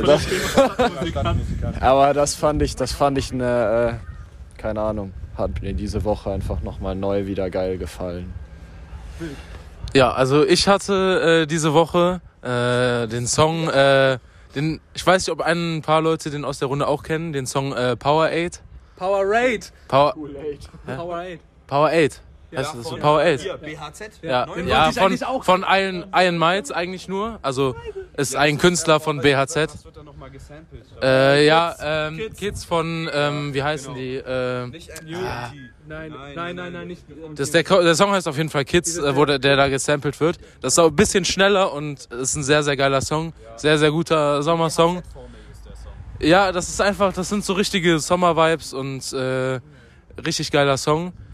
Aber das fand ich eine, keine Ahnung, hat mir diese Woche einfach nochmal neu wieder geil gefallen. Ja, also ich hatte diese Woche den Song, ich weiß nicht, ob ein paar Leute den aus der Runde auch kennen, den Song Powerade. Powerade. Powerade. Heißt das so? Powerade. BHZ? Ja, Den ja wollte ich eigentlich auch von Iron Mites eigentlich nur. Also ist ein Künstler von BHZ. Was wird da nochmal gesampelt? Kids von, wie heißen die? Nicht Nein, nicht. Der Song heißt auf jeden Fall Kids, wo der da gesampelt wird. Das ist auch ein bisschen schneller und ist ein sehr, sehr geiler Song. Sehr, sehr guter Sommersong. Ja, das sind so richtige Sommer-Vibes und richtig geiler Song.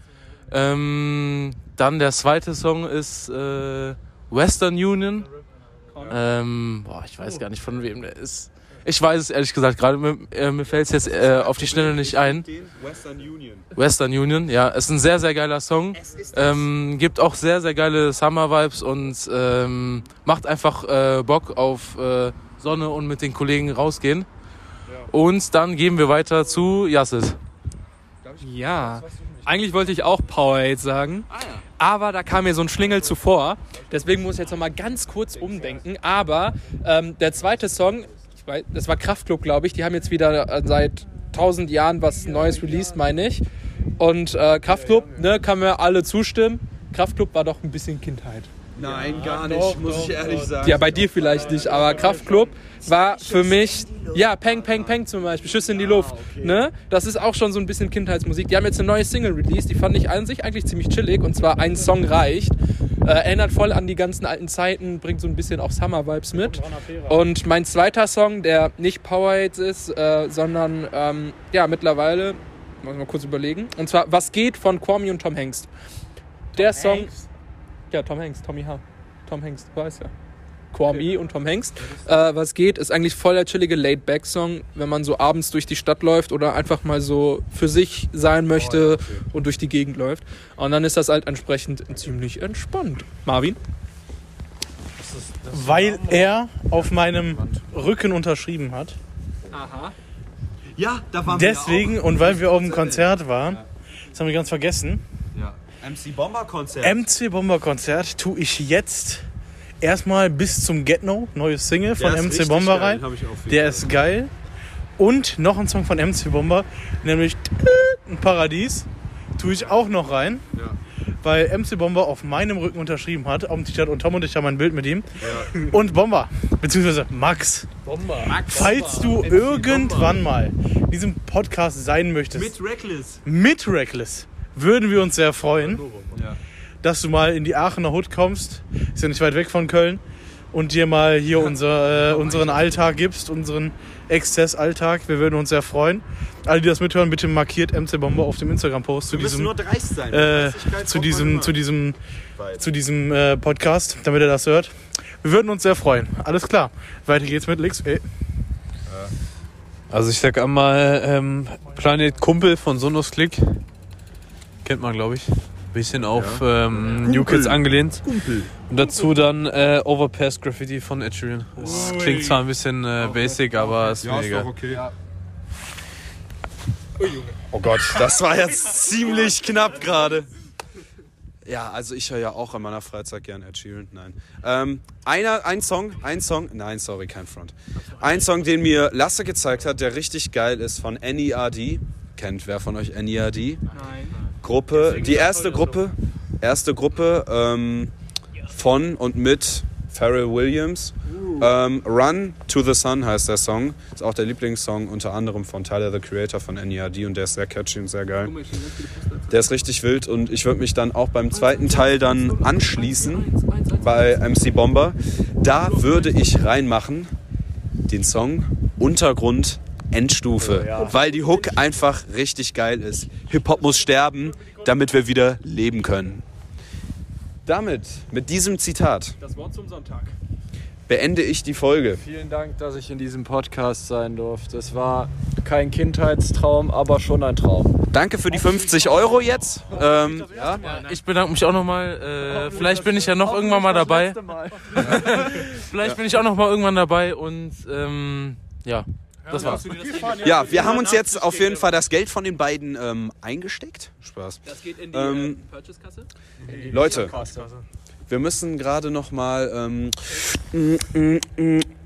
Dann der zweite Song ist Western Union. Ich weiß gar nicht, von wem der ist. Ich weiß es ehrlich gesagt gerade, mir fällt es jetzt auf die Schnelle nicht ein. Western Union, ja, ist ein sehr, sehr geiler Song. Gibt auch sehr, sehr geile Summer-Vibes und macht einfach Bock auf Sonne und mit den Kollegen rausgehen. Und dann gehen wir weiter zu Yassis. Ja, eigentlich wollte ich auch Powerade sagen, aber da kam mir so ein Schlingel zuvor. Deswegen muss ich jetzt nochmal ganz kurz umdenken. Aber der zweite Song, das war Kraftklub, glaube ich. Die haben jetzt wieder seit 1000 Jahren was Neues released, meine ich. Und Kraftklub, ne, kann mir alle zustimmen. Kraftklub war doch ein bisschen Kindheit. Nein, gar nicht, muss ich ehrlich sagen. Ja, bei dir vielleicht nicht, aber Kraftklub war für mich, ja, Peng, Peng, Peng zum Beispiel, Schüsse in die Luft, ne? Das ist auch schon so ein bisschen Kindheitsmusik. Die haben jetzt eine neue Single released, die fand ich an sich eigentlich ziemlich chillig, und zwar Ein Song reicht. Erinnert voll an die ganzen alten Zeiten, bringt so ein bisschen auch Summer-Vibes mit. Und mein zweiter Song, der nicht Powerade ist, sondern, mittlerweile, muss ich mal kurz überlegen, und zwar Was geht von Kwame und Tom Hengst. Der Song... Hanks? Ja, Tom Hengst, Tommy H. Tom Hengst, weiß ja. Kwame und Tom Hengst. Was geht, ist eigentlich voll der chillige Laid-Back-Song, wenn man so abends durch die Stadt läuft oder einfach mal so für sich sein möchte und durch die Gegend läuft. Und dann ist das halt entsprechend ziemlich entspannt. Marvin? Weil er auf meinem Rücken unterschrieben hat. Aha. Ja, da waren Deswegen, und weil wir auf dem Konzert waren, das haben wir ganz vergessen, MC Bomber Konzert. MC Bomber Konzert tue ich jetzt erstmal bis zum Get No, neues Single von MC Bomber rein. Der ist geil. Und noch ein Song von MC Bomber, nämlich ein Paradies, tue ich auch noch rein. Ja. Weil MC Bomber auf meinem Rücken unterschrieben hat, auf dem T-Shirt, und Tom und ich haben ein Bild mit ihm. Ja. Und Bomber, beziehungsweise Max. Falls du irgendwann mal in diesem Podcast sein möchtest. Mit Reckless. Würden wir uns sehr freuen, dass du mal in die Aachener Hood kommst. Ist ja nicht weit weg von Köln. Und dir mal hier unseren Alltag gibst, unseren Exzess-Alltag. Wir würden uns sehr freuen. Alle, die das mithören, bitte markiert MC Bomber auf dem Instagram-Post zu diesem Podcast, damit er das hört. Wir würden uns sehr freuen. Alles klar. Weiter geht's mit Lix. Also ich sag einmal Planet Kumpel von Sonos Click. Kennt man, glaube ich. Bisschen auf New Kids angelehnt. Kumpel. Und dazu dann Overpass Graffiti von Ed Sheeran. Das klingt zwar ein bisschen basic, aber ist mir egal. Okay. Oh Gott, das war jetzt ziemlich knapp gerade. Ja, also ich höre ja auch in meiner Freizeit gern Ed Sheeran. Nein. Ein Song, nein, sorry, kein Front. Ein Song, den mir Lasse gezeigt hat, der richtig geil ist, von NERD. Kennt wer von euch NERD? Nein. Gruppe, die erste Gruppe von und mit Pharrell Williams. Run to the Sun heißt der Song. Ist auch der Lieblingssong unter anderem von Tyler, the Creator von NERD, und der ist sehr catchy und sehr geil. Der ist richtig wild, und ich würde mich dann auch beim zweiten Teil dann anschließen bei MC Bomber. Da würde ich reinmachen den Song Untergrund Endstufe, weil die Hook einfach richtig geil ist. Hip-Hop muss sterben, damit wir wieder leben können. Mit diesem Zitat, Das Wort zum Sonntag. beende ich die Folge. Vielen Dank, dass ich in diesem Podcast sein durfte. Es war kein Kindheitstraum, aber schon ein Traum. Danke für die 50 € jetzt. Ich bedanke mich auch nochmal. Vielleicht bin ich ja noch irgendwann mal dabei. Vielleicht bin ich auch noch mal irgendwann dabei, und das war's. Ja, wir haben uns jetzt auf jeden Fall das Geld von den beiden eingesteckt. Spaß. Das geht in die Purchase-Kasse? Leute, wir müssen gerade noch mal